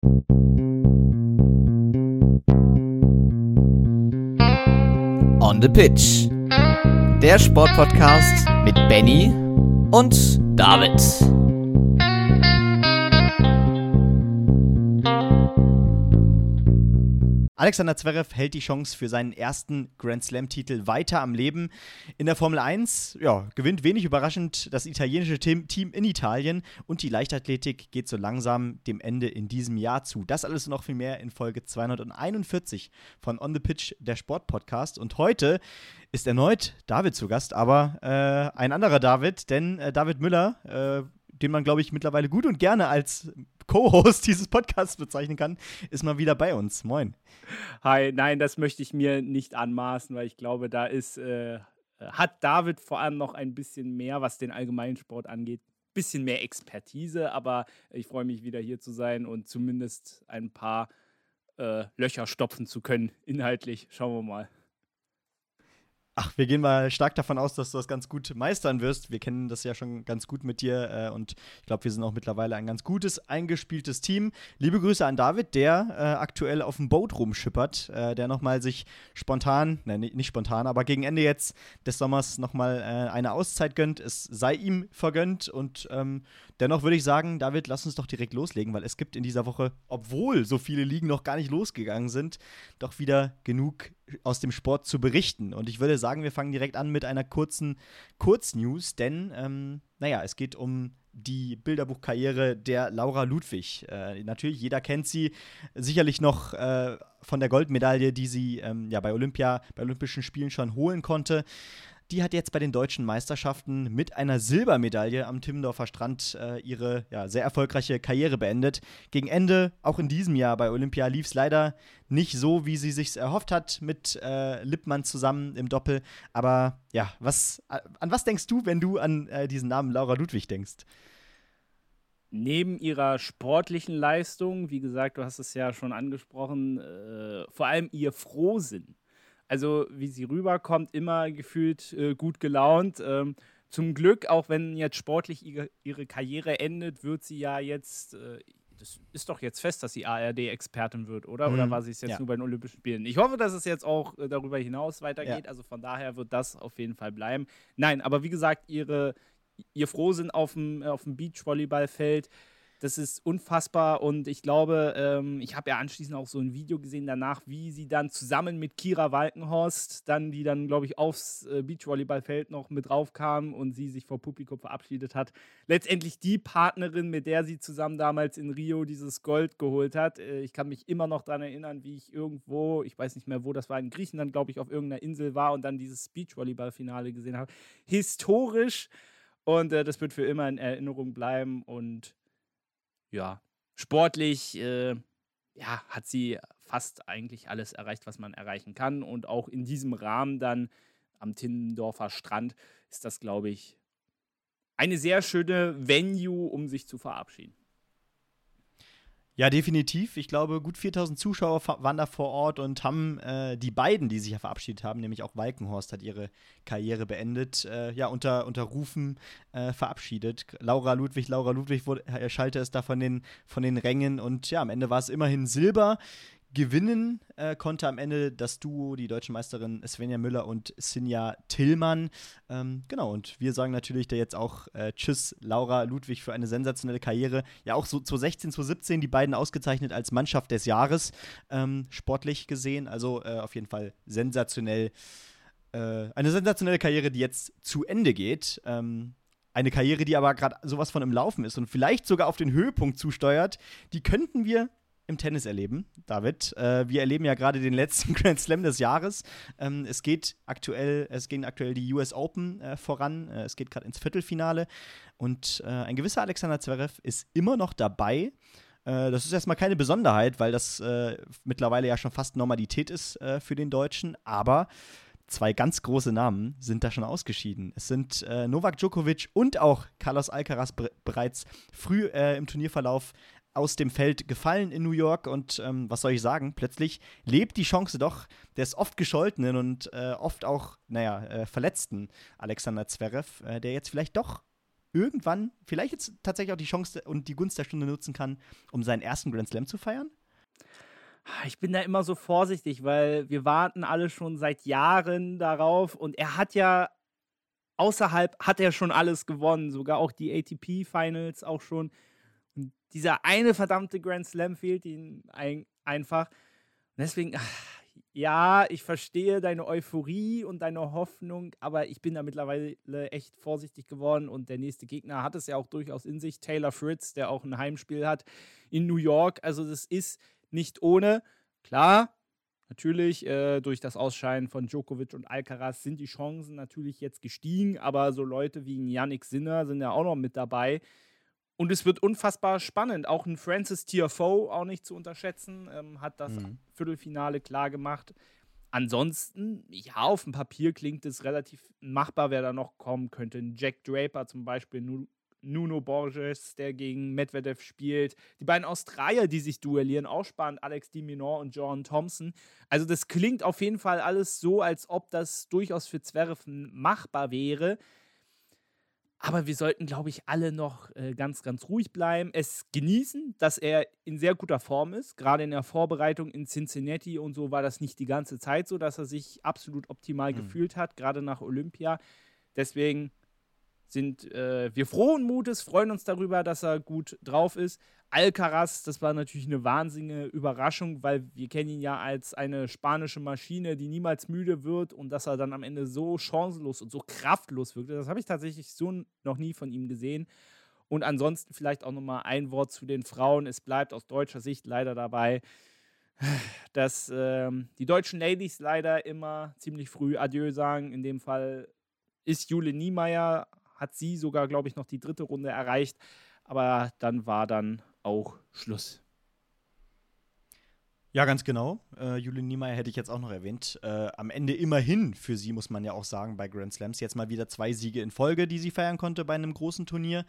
On the Pitch. Der Sportpodcast mit Benny und David. Alexander Zverev hält die Chance für seinen ersten Grand Slam-Titel weiter am Leben. In der Formel 1 gewinnt wenig überraschend das italienische Team in Italien und die Leichtathletik geht so langsam dem Ende in diesem Jahr zu. Das alles und noch viel mehr in Folge 241 von On the Pitch, der Sportpodcast. Und heute ist erneut David zu Gast, aber ein anderer David, denn David Müller, den man, glaube ich, mittlerweile gut und gerne als Co-Host dieses Podcasts bezeichnen kann, ist mal wieder bei uns. Moin. Hi, nein, das möchte ich mir nicht anmaßen, weil ich glaube, hat David vor allem noch ein bisschen mehr, was den Allgemeinsport angeht, ein bisschen mehr Expertise, aber ich freue mich wieder hier zu sein und zumindest ein paar Löcher stopfen zu können, inhaltlich. Schauen wir mal. Ach, wir gehen mal stark davon aus, dass du das ganz gut meistern wirst. Wir kennen das ja schon ganz gut mit dir und ich glaube, wir sind auch mittlerweile ein ganz gutes, eingespieltes Team. Liebe Grüße an David, der aktuell auf dem Boot rumschippert, der nochmal sich nicht spontan, aber gegen Ende jetzt des Sommers nochmal eine Auszeit gönnt. Es sei ihm vergönnt und dennoch würde ich sagen, David, lass uns doch direkt loslegen, weil es gibt in dieser Woche, obwohl so viele Ligen noch gar nicht losgegangen sind, doch wieder genug aus dem Sport zu berichten. Und ich würde sagen, wir fangen direkt an mit einer kurzen Kurznews, denn es geht um die Bilderbuchkarriere der Laura Ludwig. Natürlich, jeder kennt sie, sicherlich noch von der Goldmedaille, die sie bei Olympischen Spielen schon holen konnte. Die hat jetzt bei den deutschen Meisterschaften mit einer Silbermedaille am Timmendorfer Strand ihre sehr erfolgreiche Karriere beendet. Gegen Ende, auch in diesem Jahr bei Olympia, lief es leider nicht so, wie sie sich erhofft hat, mit Lippmann zusammen im Doppel. Aber ja, an was denkst du, wenn du an diesen Namen Laura Ludwig denkst? Neben ihrer sportlichen Leistung, wie gesagt, du hast es ja schon angesprochen, vor allem ihr Frohsinn. Also wie sie rüberkommt, immer gefühlt gut gelaunt. Zum Glück, auch wenn jetzt sportlich ihre Karriere endet, wird sie ja jetzt, das ist doch jetzt fest, dass sie ARD-Expertin wird, oder? Oder war sie es jetzt nur bei den Olympischen Spielen? Ich hoffe, dass es jetzt auch darüber hinaus weitergeht. Ja. Also von daher wird das auf jeden Fall bleiben. Nein, aber wie gesagt, ihr Frohsinn auf dem Beachvolleyballfeld, das ist unfassbar und ich glaube, ich habe ja anschließend auch so ein Video gesehen danach, wie sie dann zusammen mit Kira Walkenhorst, die dann, glaube ich, aufs Beachvolleyballfeld noch mit draufkam und sie sich vor Publikum verabschiedet hat. Letztendlich die Partnerin, mit der sie zusammen damals in Rio dieses Gold geholt hat. Ich kann mich immer noch daran erinnern, wie ich irgendwo, ich weiß nicht mehr, wo das war, in Griechenland, glaube ich, auf irgendeiner Insel war und dann dieses Beachvolleyball-Finale gesehen habe. Historisch und das wird für immer in Erinnerung bleiben und ja, sportlich hat sie fast eigentlich alles erreicht, was man erreichen kann. Und auch in diesem Rahmen dann am Timmendorfer Strand ist das, glaube ich, eine sehr schöne Venue, um sich zu verabschieden. Ja, definitiv. Ich glaube, gut 4000 Zuschauer waren da vor Ort und haben die beiden, die sich ja verabschiedet haben, nämlich auch Walkenhorst hat ihre Karriere beendet, unter Rufen verabschiedet. Laura Ludwig schallte es da von den Rängen und ja, am Ende war es immerhin Silber. Gewinnen konnte am Ende das Duo, die deutsche Meisterin Svenja Müller und Sinja Tillmann. Und wir sagen natürlich da jetzt auch Tschüss, Laura Ludwig, für eine sensationelle Karriere. Ja, auch so 2016, 2017 die beiden ausgezeichnet als Mannschaft des Jahres, sportlich gesehen. Also auf jeden Fall sensationell. Eine sensationelle Karriere, die jetzt zu Ende geht. Eine Karriere, die aber gerade sowas von im Laufen ist und vielleicht sogar auf den Höhepunkt zusteuert. Die könnten wir im Tennis erleben, David. Wir erleben ja gerade den letzten Grand Slam des Jahres. Es gehen aktuell die US Open voran. Es geht gerade ins Viertelfinale. Und ein gewisser Alexander Zverev ist immer noch dabei. Das ist erstmal keine Besonderheit, weil das mittlerweile ja schon fast Normalität ist für den Deutschen. Aber zwei ganz große Namen sind da schon ausgeschieden. Es sind Novak Djokovic und auch Carlos Alcaraz bereits früh im Turnierverlauf aus dem Feld gefallen in New York und was soll ich sagen, plötzlich lebt die Chance doch des oft gescholtenen und oft auch, verletzten Alexander Zverev, der jetzt vielleicht doch irgendwann vielleicht jetzt tatsächlich auch die Chance und die Gunst der Stunde nutzen kann, um seinen ersten Grand Slam zu feiern? Ich bin da immer so vorsichtig, weil wir warten alle schon seit Jahren darauf und er hat ja außerhalb hat er schon alles gewonnen, sogar auch die ATP-Finals auch schon. Und dieser eine verdammte Grand Slam fehlt ihm einfach. Und deswegen, ja, ich verstehe deine Euphorie und deine Hoffnung, aber ich bin da mittlerweile echt vorsichtig geworden und der nächste Gegner hat es ja auch durchaus in sich. Taylor Fritz, der auch ein Heimspiel hat in New York. Also das ist nicht ohne. Klar, natürlich, durch das Ausscheiden von Djokovic und Alcaraz sind die Chancen natürlich jetzt gestiegen, aber so Leute wie ein Jannik Sinner sind ja auch noch mit dabei. Und es wird unfassbar spannend. Auch ein Francis Tiafoe, auch nicht zu unterschätzen, hat das Viertelfinale klar gemacht. Ansonsten, ja, auf dem Papier klingt es relativ machbar, wer da noch kommen könnte. Ein Jack Draper zum Beispiel, Nuno Borges, der gegen Medvedev spielt. Die beiden Australier, die sich duellieren, auch spannend. Alex de Minaur und John Thompson. Also das klingt auf jeden Fall alles so, als ob das durchaus für Zverev machbar wäre. Aber wir sollten, glaube ich, alle noch ganz, ganz ruhig bleiben. Es genießen, dass er in sehr guter Form ist. Gerade in der Vorbereitung in Cincinnati und so war das nicht die ganze Zeit so, dass er sich absolut optimal gefühlt hat, gerade nach Olympia. Deswegen sind wir frohen Mutes, freuen uns darüber, dass er gut drauf ist. Alcaraz, das war natürlich eine wahnsinnige Überraschung, weil wir kennen ihn ja als eine spanische Maschine, die niemals müde wird und dass er dann am Ende so chancenlos und so kraftlos wirkte. Das habe ich tatsächlich so noch nie von ihm gesehen. Und ansonsten vielleicht auch nochmal ein Wort zu den Frauen. Es bleibt aus deutscher Sicht leider dabei, dass die deutschen Ladies leider immer ziemlich früh Adieu sagen. In dem Fall ist Jule Niemeyer, hat sie sogar, glaube ich, noch die 3. Runde erreicht. Aber dann war dann auch Schluss. Ja, ganz genau. Jule Niemeyer hätte ich jetzt auch noch erwähnt. Am Ende immerhin für sie, muss man ja auch sagen, bei Grand Slams. Jetzt mal wieder 2 Siege in Folge, die sie feiern konnte bei einem großen Turnier.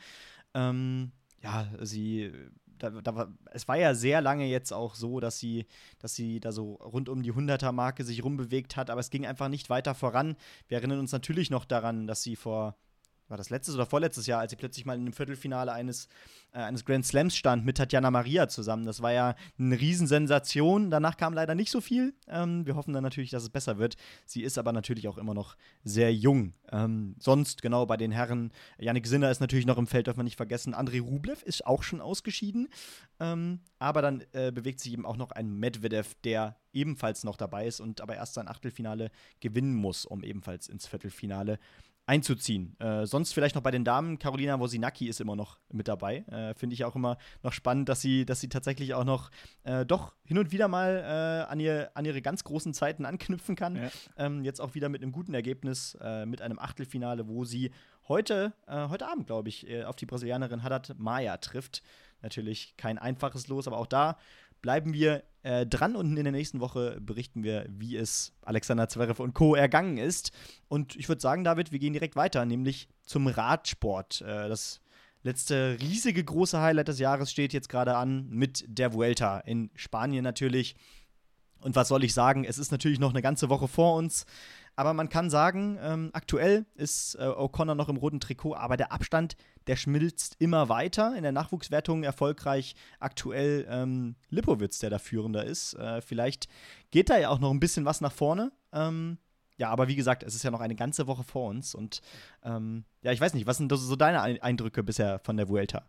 Es war ja sehr lange jetzt auch so, dass sie da so rund um die 100er-Marke sich rumbewegt hat, aber es ging einfach nicht weiter voran. Wir erinnern uns natürlich noch daran, dass sie war das letztes oder vorletztes Jahr, als sie plötzlich mal in einem Viertelfinale eines Grand Slams stand mit Tatjana Maria zusammen. Das war ja eine Riesensensation. Danach kam leider nicht so viel. Wir hoffen dann natürlich, dass es besser wird. Sie ist aber natürlich auch immer noch sehr jung. Sonst, genau, bei den Herren, Jannik Sinner ist natürlich noch im Feld, darf man nicht vergessen. Andrei Rublev ist auch schon ausgeschieden. Aber dann bewegt sich eben auch noch ein Medvedev, der ebenfalls noch dabei ist und aber erst sein Achtelfinale gewinnen muss, um ebenfalls ins Viertelfinale einzuziehen. Sonst vielleicht noch bei den Damen, Carolina Wozniacki ist immer noch mit dabei. Finde ich auch immer noch spannend, dass sie tatsächlich auch noch doch hin und wieder mal an ihre ganz großen Zeiten anknüpfen kann. Ja. Jetzt auch wieder mit einem guten Ergebnis, mit einem Achtelfinale, wo sie heute Abend, glaube ich, auf die Brasilianerin Haddad Maia trifft. Natürlich kein einfaches Los, aber auch da bleiben wir dran und in der nächsten Woche berichten wir, wie es Alexander Zverev und Co. ergangen ist. Und ich würde sagen, David, wir gehen direkt weiter, nämlich zum Radsport. Das letzte riesige große Highlight des Jahres steht jetzt gerade an mit der Vuelta in Spanien natürlich. Und was soll ich sagen? Es ist natürlich noch eine ganze Woche vor uns. Aber man kann sagen, aktuell ist O'Connor noch im roten Trikot, aber der Abstand, der schmilzt immer weiter. In der Nachwuchswertung erfolgreich aktuell Lipowitz, der da Führender ist. Vielleicht geht da ja auch noch ein bisschen was nach vorne. Ja, aber wie gesagt, es ist ja noch eine ganze Woche vor uns. Und ja, ich weiß nicht, was sind so deine Eindrücke bisher von der Vuelta?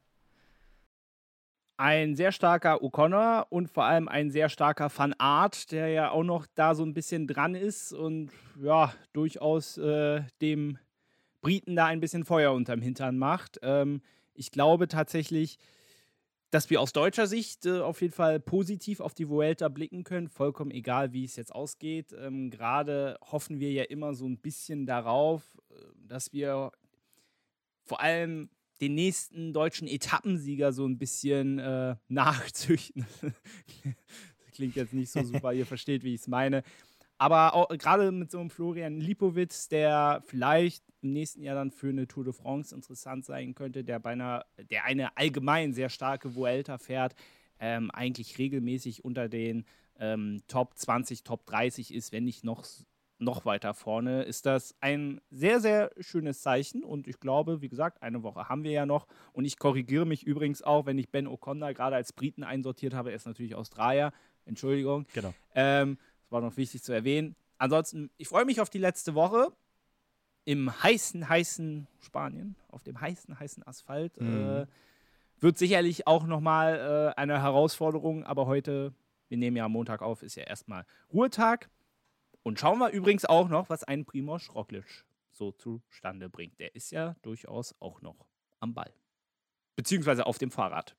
Ein sehr starker O'Connor und vor allem ein sehr starker Van Aert, der ja auch noch da so ein bisschen dran ist und ja, durchaus dem Briten da ein bisschen Feuer unterm Hintern macht. Ich glaube tatsächlich, dass wir aus deutscher Sicht auf jeden Fall positiv auf die Vuelta blicken können, vollkommen egal, wie es jetzt ausgeht. Gerade hoffen wir ja immer so ein bisschen darauf, dass wir vor allem den nächsten deutschen Etappensieger so ein bisschen nachzüchten. Das klingt jetzt nicht so super, ihr versteht, wie ich es meine. Aber auch gerade mit so einem Florian Lipowitz, der vielleicht im nächsten Jahr dann für eine Tour de France interessant sein könnte, der eine allgemein sehr starke Vuelta fährt, eigentlich regelmäßig unter den Top 20, Top 30 ist, wenn nicht noch noch weiter vorne, ist das ein sehr, sehr schönes Zeichen. Und ich glaube, wie gesagt, eine Woche haben wir ja noch. Und ich korrigiere mich übrigens auch, wenn ich Ben O'Connor gerade als Briten einsortiert habe. Er ist natürlich Australier. Entschuldigung. Genau. Das war noch wichtig zu erwähnen. Ansonsten, ich freue mich auf die letzte Woche im heißen Spanien, auf dem heißen Asphalt. Wird sicherlich auch nochmal eine Herausforderung, aber heute, wir nehmen ja am Montag auf, ist ja erstmal Ruhetag. Und schauen wir übrigens auch noch, was ein Primož Roglič so zustande bringt. Der ist ja durchaus auch noch am Ball. Beziehungsweise auf dem Fahrrad.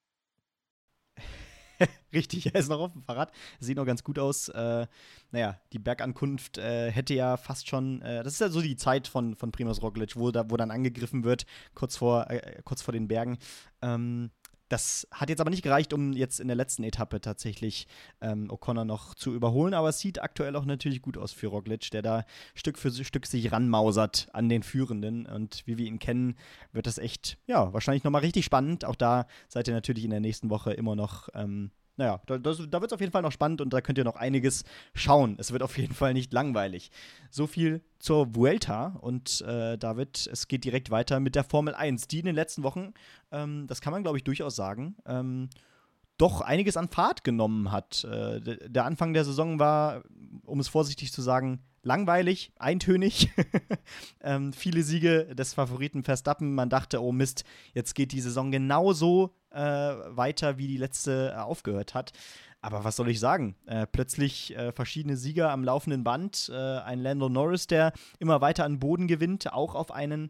Richtig, er ist noch auf dem Fahrrad. Sieht noch ganz gut aus. Die Bergankunft hätte ja fast schon, das ist ja so die Zeit von Primož Roglič, wo dann angegriffen wird, kurz vor den Bergen. Das hat jetzt aber nicht gereicht, um jetzt in der letzten Etappe tatsächlich O'Connor noch zu überholen, aber es sieht aktuell auch natürlich gut aus für Roglič, der da Stück für Stück sich ranmausert an den Führenden, und wie wir ihn kennen, wird das echt, wahrscheinlich nochmal richtig spannend. Auch da seid ihr natürlich in der nächsten Woche immer noch, da wird es auf jeden Fall noch spannend, und da könnt ihr noch einiges schauen. Es wird auf jeden Fall nicht langweilig. So viel zur Vuelta, und David, es geht direkt weiter mit der Formel 1, die in den letzten Wochen, das kann man, glaube ich, durchaus sagen, doch einiges an Fahrt genommen hat. Der Anfang der Saison war, um es vorsichtig zu sagen, langweilig, eintönig. Viele Siege des Favoriten Verstappen. Man dachte, oh Mist, jetzt geht die Saison genauso weiter, wie die letzte aufgehört hat. Aber was soll ich sagen? Plötzlich verschiedene Sieger am laufenden Band. Ein Lando Norris, der immer weiter an Boden gewinnt, auch auf einen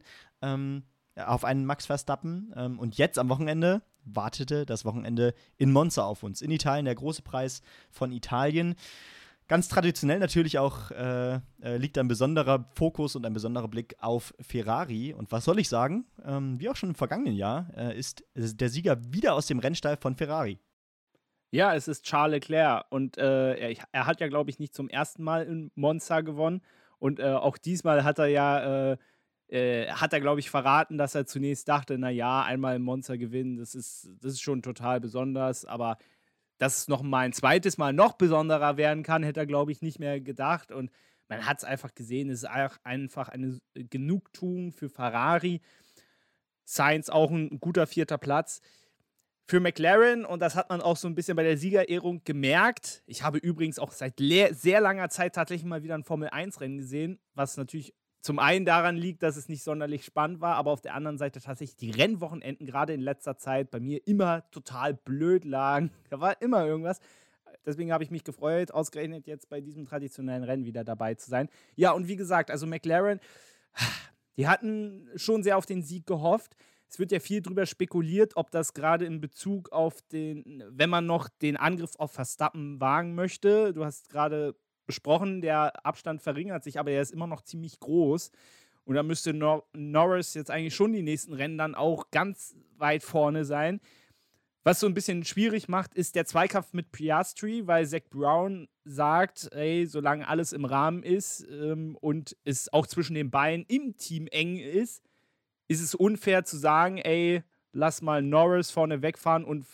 Max Verstappen. Und jetzt am Wochenende wartete das Wochenende in Monza auf uns. In Italien, der große Preis von Italien. Ganz traditionell natürlich auch liegt ein besonderer Fokus und ein besonderer Blick auf Ferrari. Und was soll ich sagen? Wie auch schon im vergangenen Jahr ist der Sieger wieder aus dem Rennstall von Ferrari. Ja, es ist Charles Leclerc. Und er hat ja, glaube ich, nicht zum ersten Mal in Monza gewonnen. Und auch diesmal hat er glaube ich, verraten, dass er zunächst dachte, einmal in Monza gewinnen, das ist schon total besonders. Aber dass es noch mal ein zweites Mal noch besonderer werden kann, hätte er, glaube ich, nicht mehr gedacht. Und man hat es einfach gesehen, es ist einfach eine Genugtuung für Ferrari. Sainz auch ein guter 4. Platz. Für McLaren, und das hat man auch so ein bisschen bei der Siegerehrung gemerkt. Ich habe übrigens auch seit sehr langer Zeit tatsächlich mal wieder ein Formel-1-Rennen gesehen, was natürlich zum einen daran liegt, dass es nicht sonderlich spannend war, aber auf der anderen Seite tatsächlich die Rennwochenenden gerade in letzter Zeit bei mir immer total blöd lagen. Da war immer irgendwas. Deswegen habe ich mich gefreut, ausgerechnet jetzt bei diesem traditionellen Rennen wieder dabei zu sein. Ja, und wie gesagt, also McLaren, die hatten schon sehr auf den Sieg gehofft. Es wird ja viel drüber spekuliert, ob das gerade in Bezug auf wenn man noch den Angriff auf Verstappen wagen möchte. Du hast gerade besprochen, der Abstand verringert sich, aber er ist immer noch ziemlich groß. Und da müsste Norris jetzt eigentlich schon die nächsten Rennen dann auch ganz weit vorne sein. Was so ein bisschen schwierig macht, ist der Zweikampf mit Piastri, weil Zak Brown sagt, solange alles im Rahmen ist und es auch zwischen den Beinen im Team eng ist es unfair zu sagen, lass mal Norris vorne wegfahren und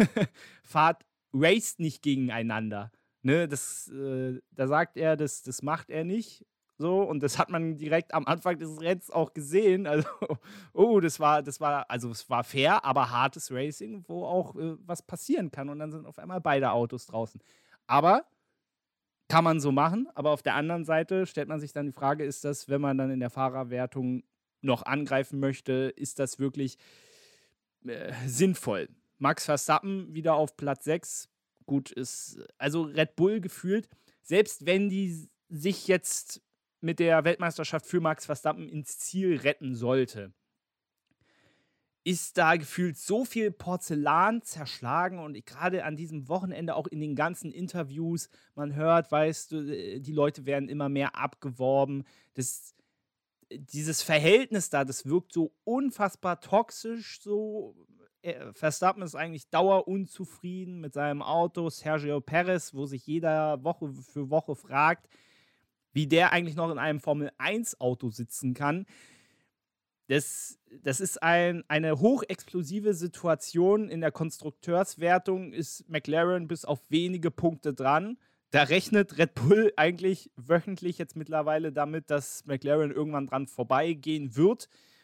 raced nicht gegeneinander. Ne, da sagt er, das macht er nicht. So, und das hat man direkt am Anfang des Rennens auch gesehen. Also, es war fair, aber hartes Racing, wo auch was passieren kann. Und dann sind auf einmal beide Autos draußen. Aber kann man so machen. Aber auf der anderen Seite stellt man sich dann die Frage, ist das, wenn man dann in der Fahrerwertung noch angreifen möchte, ist das wirklich sinnvoll? Max Verstappen wieder auf Platz 6. Gut, ist also Red Bull gefühlt, selbst wenn die sich jetzt mit der Weltmeisterschaft für Max Verstappen ins Ziel retten sollte, ist da gefühlt so viel Porzellan zerschlagen, und gerade an diesem Wochenende auch in den ganzen Interviews, man hört, weißt du, die Leute werden immer mehr abgeworben, dieses Verhältnis da, das wirkt so unfassbar toxisch, so. Verstappen ist eigentlich dauerunzufrieden mit seinem Auto. Sergio Perez, wo sich jeder Woche für Woche fragt, wie der eigentlich noch in einem Formel-1-Auto sitzen kann. Das ist eine hochexplosive Situation. In der Konstrukteurswertung ist McLaren bis auf wenige Punkte dran. Da rechnet Red Bull eigentlich wöchentlich jetzt mittlerweile damit, dass McLaren irgendwann dran vorbeigehen wird.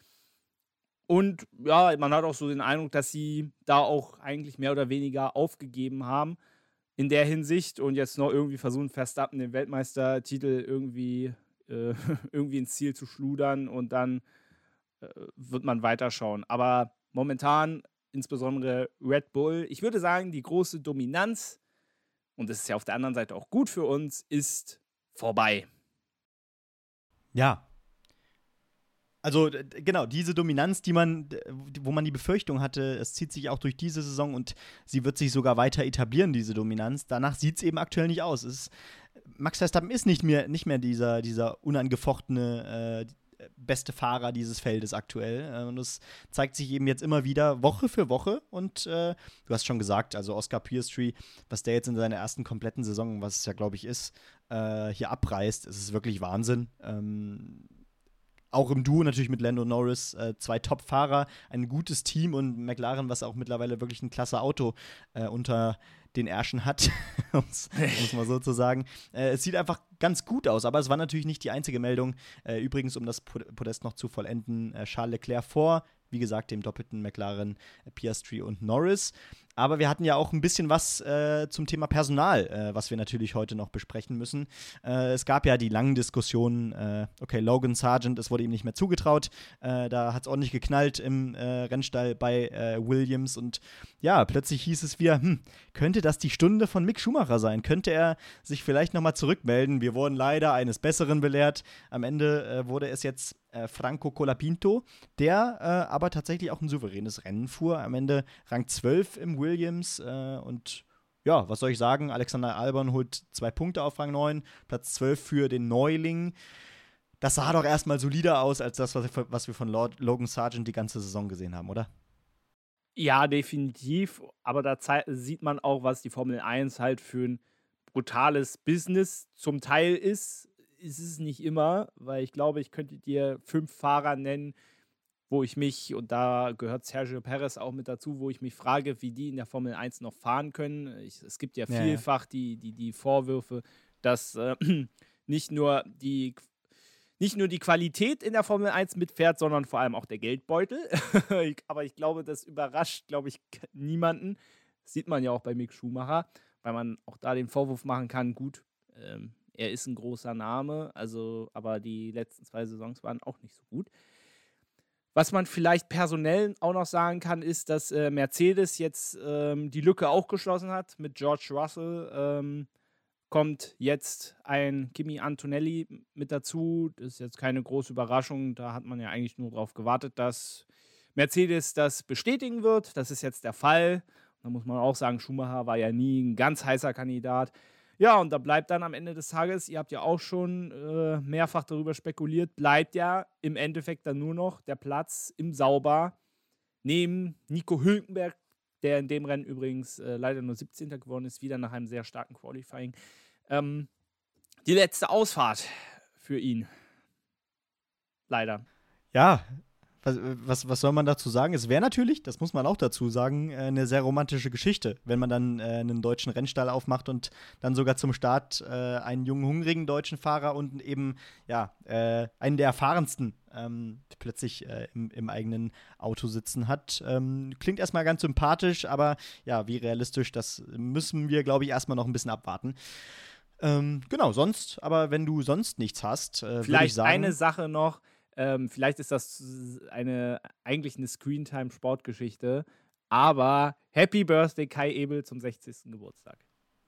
Und ja, man hat auch so den Eindruck, dass sie da auch eigentlich mehr oder weniger aufgegeben haben in der Hinsicht und jetzt noch irgendwie versuchen, Verstappen den Weltmeistertitel irgendwie, irgendwie ins Ziel zu schludern und dann wird man weiterschauen. Aber momentan, insbesondere Red Bull, ich würde sagen, die große Dominanz, und das ist ja auf der anderen Seite auch gut für uns, ist vorbei. Ja. Also genau, diese Dominanz, wo man die Befürchtung hatte, es zieht sich auch durch diese Saison und sie wird sich sogar weiter etablieren, diese Dominanz. Danach sieht es eben aktuell nicht aus. Max Verstappen ist nicht mehr dieser unangefochtene beste Fahrer dieses Feldes aktuell. Und das zeigt sich eben jetzt immer wieder Woche für Woche. Und du hast schon gesagt, also Oscar Piastri, was der jetzt in seiner ersten kompletten Saison, was es ja, glaube ich, ist, hier abreißt, ist wirklich Wahnsinn. Auch im Duo natürlich mit Lando Norris, 2 Top-Fahrer, ein gutes Team und McLaren, was auch mittlerweile wirklich ein klasse Auto unter den Ärschen hat, um es mal so zu sagen. Es sieht einfach ganz gut aus, aber es war natürlich nicht die einzige Meldung. Übrigens, um das Podest noch zu vollenden, Charles Leclerc vor, wie gesagt, dem doppelten McLaren, Piastri und Norris. Aber wir hatten ja auch ein bisschen was zum Thema Personal, was wir natürlich heute noch besprechen müssen. Es gab ja die langen Diskussionen, okay, Logan Sargent, es wurde ihm nicht mehr zugetraut. Da hat es ordentlich geknallt im Rennstall bei Williams. Und ja, plötzlich hieß es wieder, könnte das die Stunde von Mick Schumacher sein? Könnte er sich vielleicht nochmal zurückmelden? Wir wurden leider eines Besseren belehrt. Am Ende wurde es jetzt Franco Colapinto, der aber tatsächlich auch ein souveränes Rennen fuhr. Am Ende Rang 12 im Williams und ja, was soll ich sagen? Alexander Albon holt 2 Punkte auf Rang 9, Platz 12 für den Neuling. Das sah doch erstmal solider aus als das, was wir von Logan Sargent die ganze Saison gesehen haben, oder? Ja, definitiv. Aber da sieht man auch, was die Formel 1 halt für ein brutales Business zum Teil ist. Ist es nicht immer, weil ich glaube, ich könnte dir 5 Fahrer nennen, wo ich mich, und da gehört Sergio Perez auch mit dazu, wo ich mich frage, wie die in der Formel 1 noch fahren können. Es gibt ja vielfach die Vorwürfe, dass nicht nur die Qualität in der Formel 1 mitfährt, sondern vor allem auch der Geldbeutel. Aber ich glaube, das überrascht, glaube ich, niemanden. Das sieht man ja auch bei Mick Schumacher, weil man auch da den Vorwurf machen kann, gut, er ist ein großer Name, aber die letzten 2 Saisons waren auch nicht so gut. Was man vielleicht personell auch noch sagen kann, ist, dass Mercedes jetzt die Lücke auch geschlossen hat mit George Russell. Kommt jetzt ein Kimi Antonelli mit dazu. Das ist jetzt keine große Überraschung. Da hat man ja eigentlich nur darauf gewartet, dass Mercedes das bestätigen wird. Das ist jetzt der Fall. Da muss man auch sagen, Schumacher war ja nie ein ganz heißer Kandidat. Ja, und da bleibt dann am Ende des Tages, ihr habt ja auch schon mehrfach darüber spekuliert, bleibt ja im Endeffekt dann nur noch der Platz im Sauber neben Nico Hülkenberg, der in dem Rennen übrigens leider nur 17. geworden ist, wieder nach einem sehr starken Qualifying. Die letzte Ausfahrt für ihn. Leider. Ja, was soll man dazu sagen? Es wäre natürlich, das muss man auch dazu sagen, eine sehr romantische Geschichte, wenn man dann einen deutschen Rennstall aufmacht und dann sogar zum Start einen jungen, hungrigen deutschen Fahrer und eben einen der erfahrensten plötzlich im eigenen Auto sitzen hat. Klingt erstmal ganz sympathisch, aber ja, wie realistisch, das müssen wir, glaube ich, erstmal noch ein bisschen abwarten. Genau, aber wenn du sonst nichts hast, würde ich sagen. Eine Sache noch. Vielleicht ist das eigentlich eine Screentime-Sportgeschichte, aber Happy Birthday Kai Ebel zum 60. Geburtstag.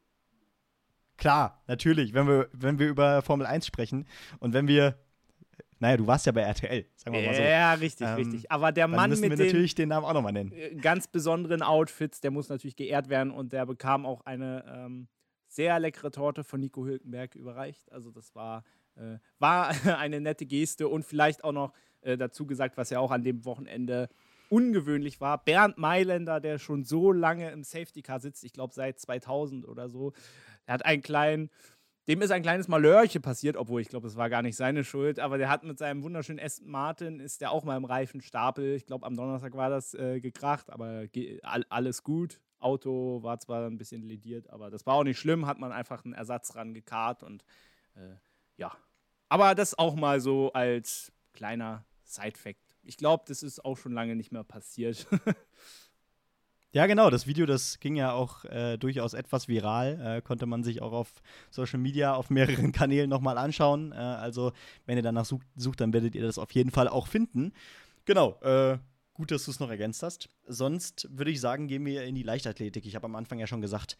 Klar, natürlich, wenn wir über Formel 1 sprechen und wenn wir, naja, du warst ja bei RTL, sagen wir mal so. Ja, richtig. Aber der Mann müssen mit wir natürlich den Namen auch nochmal nennen. Ganz besonderen Outfits, der muss natürlich geehrt werden und der bekam auch eine sehr leckere Torte von Nico Hülkenberg überreicht. Also das war eine nette Geste und vielleicht auch noch dazu gesagt, was ja auch an dem Wochenende ungewöhnlich war. Bernd Mailänder, der schon so lange im Safety Car sitzt, ich glaube seit 2000 oder so, der hat dem ist ein kleines Malhörchen passiert, obwohl ich glaube, es war gar nicht seine Schuld, aber der hat mit seinem wunderschönen Aston Martin, ist der auch mal im Reifenstapel, ich glaube am Donnerstag war das, gekracht, aber alles gut. Auto war zwar ein bisschen lediert, aber das war auch nicht schlimm, hat man einfach einen Ersatz rangekarrt und ja. Aber das auch mal so als kleiner Side-Fact. Ich glaube, das ist auch schon lange nicht mehr passiert. Ja, genau, das Video, das ging ja auch durchaus etwas viral. Konnte man sich auch auf Social Media auf mehreren Kanälen nochmal anschauen. Also, wenn ihr danach sucht, dann werdet ihr das auf jeden Fall auch finden. Genau, gut, dass du es noch ergänzt hast. Sonst würde ich sagen, gehen wir in die Leichtathletik. Ich habe am Anfang ja schon gesagt,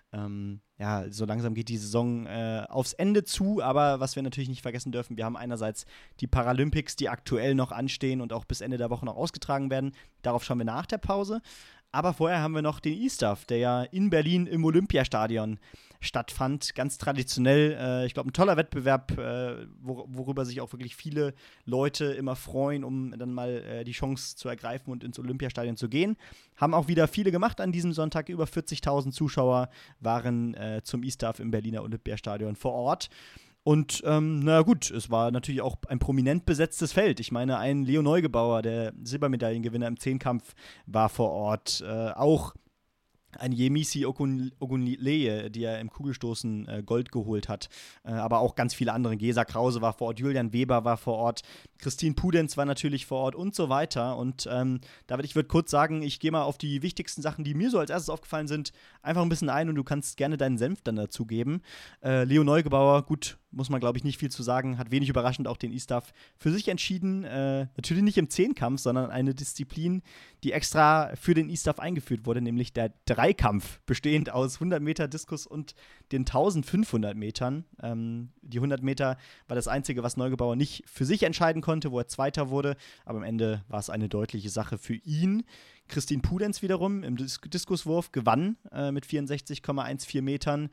ja, so langsam geht die Saison aufs Ende zu. Aber was wir natürlich nicht vergessen dürfen, wir haben einerseits die Paralympics, die aktuell noch anstehen und auch bis Ende der Woche noch ausgetragen werden. Darauf schauen wir nach der Pause. Aber vorher haben wir noch den E-Stuff, der ja in Berlin im Olympiastadion stattfand. Ganz traditionell. Ich glaube, ein toller Wettbewerb, worüber sich auch wirklich viele Leute immer freuen, um dann mal die Chance zu ergreifen und ins Olympiastadion zu gehen. Haben auch wieder viele gemacht an diesem Sonntag. Über 40.000 Zuschauer waren zum E-Stuff im Berliner Olympiastadion vor Ort. Und na gut, es war natürlich auch ein prominent besetztes Feld. Ich meine, ein Leo Neugebauer, der Silbermedaillengewinner im Zehnkampf, war vor Ort. Auch ein Yemisi Ogunleye, die ja im Kugelstoßen Gold geholt hat. Aber auch ganz viele andere. Gesa Krause war vor Ort, Julian Weber war vor Ort, Christine Pudenz war natürlich vor Ort und so weiter. Und David, ich würde kurz sagen, ich gehe mal auf die wichtigsten Sachen, die mir so als erstes aufgefallen sind, einfach ein bisschen ein und du kannst gerne deinen Senf dann dazu geben. Leo Neugebauer, gut, muss man, glaube ich, nicht viel zu sagen, hat wenig überraschend auch den E-Stuff für sich entschieden. Natürlich nicht im Zehnkampf, sondern eine Disziplin, die extra für den E-Stuff eingeführt wurde, nämlich der Dreikampf, bestehend aus 100 Meter Diskus und den 1500 Metern. Die 100 Meter war das Einzige, was Neugebauer nicht für sich entscheiden konnte, wo er Zweiter wurde, aber am Ende war es eine deutliche Sache für ihn. Christine Pudenz wiederum im Diskuswurf gewann mit 64,14 Metern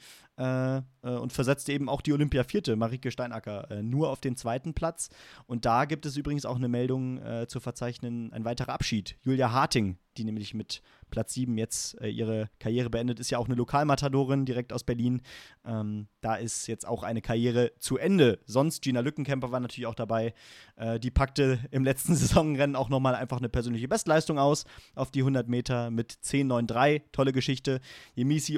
und versetzte eben auch die Olympia-Vierte, Marike Steinacker, nur auf den zweiten Platz. Und da gibt es übrigens auch eine Meldung zu verzeichnen, ein weiterer Abschied. Julia Harting, die nämlich mit Platz 7 jetzt ihre Karriere beendet, ist ja auch eine Lokalmatadorin direkt aus Berlin. Da ist jetzt auch eine Karriere zu Ende. Sonst Gina Lückenkämper war natürlich auch dabei. Die packte im letzten Saisonrennen auch nochmal einfach eine persönliche Bestleistung aus auf die 100 Meter mit 10,93. Tolle Geschichte. Yemisi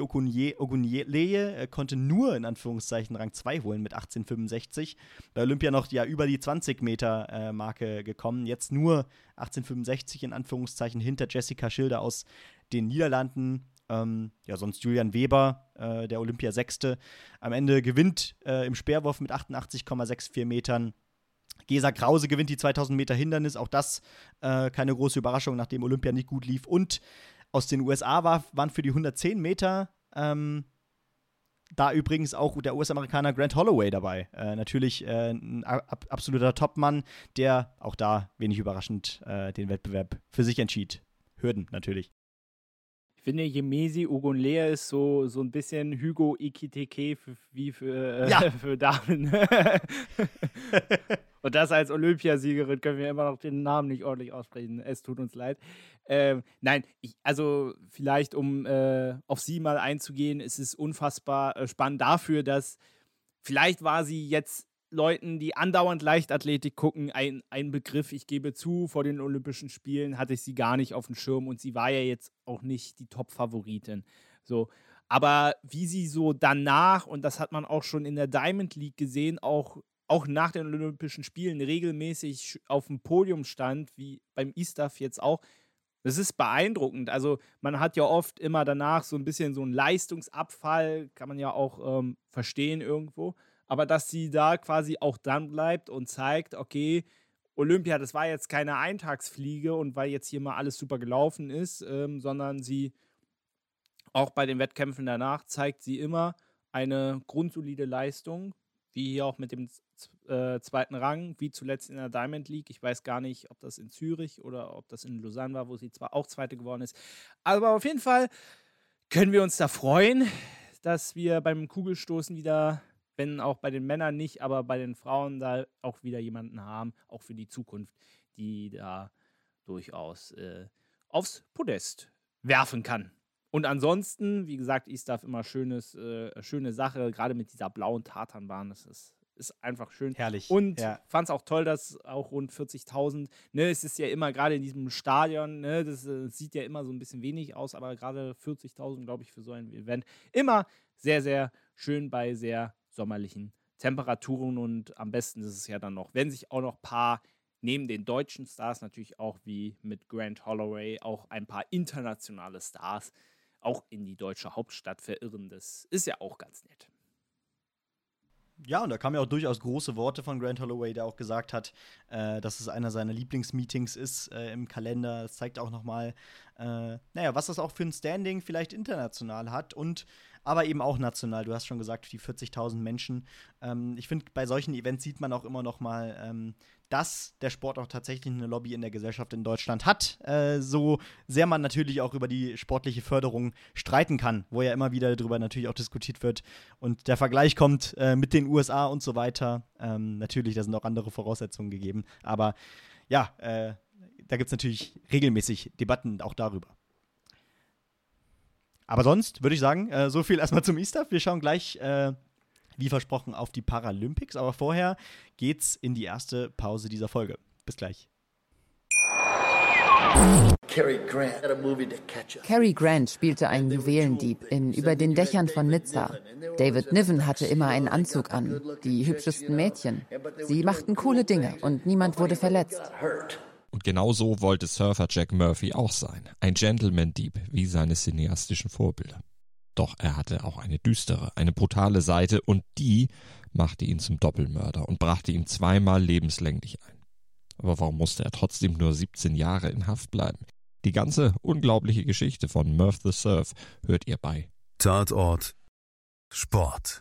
Ogunleye konnte nur in Anführungszeichen Rang 2 holen mit 18,65. Bei Olympia noch ja über die 20 Meter Marke gekommen. Jetzt nur 18,65 in Anführungszeichen hinter Jessica Schilder aus den Niederlanden. Ja, sonst Julian Weber, der Olympia-Sechste. Am Ende gewinnt im Speerwurf mit 88,64 Metern. Gesa Krause gewinnt die 2000 Meter Hindernis. Auch das keine große Überraschung, nachdem Olympia nicht gut lief. Und aus den USA waren für die 110 Meter da übrigens auch der US-Amerikaner Grant Holloway dabei. Natürlich ein absoluter Topmann, der auch da wenig überraschend den Wettbewerb für sich entschied. Hürden natürlich. Ich finde, Yemisi Ogunleye ist so ein bisschen Hugo Ekitike für Damen. Und das als Olympiasiegerin können wir immer noch den Namen nicht ordentlich aussprechen. Es tut uns leid. Nein, also vielleicht, um auf sie mal einzugehen, es ist unfassbar spannend dafür, dass vielleicht war sie jetzt Leuten, die andauernd Leichtathletik gucken, ein Begriff. Ich gebe zu, vor den Olympischen Spielen hatte ich sie gar nicht auf dem Schirm und sie war ja jetzt auch nicht die Top-Favoritin. So. Aber wie sie so danach, und das hat man auch schon in der Diamond League gesehen, auch nach den Olympischen Spielen regelmäßig auf dem Podium stand, wie beim E-Stuff jetzt auch, das ist beeindruckend. Also man hat ja oft immer danach so ein bisschen so einen Leistungsabfall, kann man ja auch verstehen irgendwo. Aber dass sie da quasi auch dran bleibt und zeigt, okay, Olympia, das war jetzt keine Eintagsfliege und weil jetzt hier mal alles super gelaufen ist, sondern sie auch bei den Wettkämpfen danach zeigt sie immer eine grundsolide Leistung, wie hier auch mit dem zweiten Rang, wie zuletzt in der Diamond League. Ich weiß gar nicht, ob das in Zürich oder ob das in Lausanne war, wo sie zwar auch Zweite geworden ist. Aber auf jeden Fall können wir uns da freuen, dass wir beim Kugelstoßen wieder, wenn auch bei den Männern nicht, aber bei den Frauen da auch wieder jemanden haben, auch für die Zukunft, die da durchaus aufs Podest werfen kann. Und ansonsten, wie gesagt, E-Stuff immer schöne Sache, gerade mit dieser blauen Tatanbahn, das ist ist einfach schön. Herrlich. Und fand es auch toll, dass auch rund 40.000, ne, es ist ja immer gerade in diesem Stadion, ne, das sieht ja immer so ein bisschen wenig aus, aber gerade 40.000, glaube ich, für so ein Event immer sehr, sehr schön bei sehr sommerlichen Temperaturen und am besten ist es ja dann noch, wenn sich auch noch ein paar neben den deutschen Stars natürlich auch wie mit Grant Holloway auch ein paar internationale Stars auch in die deutsche Hauptstadt verirren. Das ist ja auch ganz nett. Ja, und da kamen ja auch durchaus große Worte von Grant Holloway, der auch gesagt hat, dass es einer seiner Lieblingsmeetings ist im Kalender. Das zeigt auch noch mal, was das auch für ein Standing vielleicht international hat und aber eben auch national. Du hast schon gesagt, die 40.000 Menschen. Ich finde, bei solchen Events sieht man auch immer noch mal, dass der Sport auch tatsächlich eine Lobby in der Gesellschaft in Deutschland hat. So sehr man natürlich auch über die sportliche Förderung streiten kann, wo ja immer wieder darüber natürlich auch diskutiert wird. Und der Vergleich kommt mit den USA und so weiter. Natürlich, da sind auch andere Voraussetzungen gegeben. Aber ja, da gibt es natürlich regelmäßig Debatten auch darüber. Aber sonst würde ich sagen, so viel erstmal zum E-Stuff. Wir schauen gleich, wie versprochen, auf die Paralympics. Aber vorher geht's in die erste Pause dieser Folge. Bis gleich. Cary Grant spielte einen Juwelendieb in Über den Dächern von Nizza. David Niven hatte immer einen Anzug an. Die hübschesten Mädchen. Sie machten coole Dinge und niemand wurde verletzt. Und genau so wollte Surfer Jack Murphy auch sein. Ein Gentleman-Dieb wie seine cineastischen Vorbilder. Doch er hatte auch eine düstere, eine brutale Seite und die machte ihn zum Doppelmörder und brachte ihn 2-mal lebenslänglich ein. Aber warum musste er trotzdem nur 17 Jahre in Haft bleiben? Die ganze unglaubliche Geschichte von Murph the Surf hört ihr bei Tatort Sport.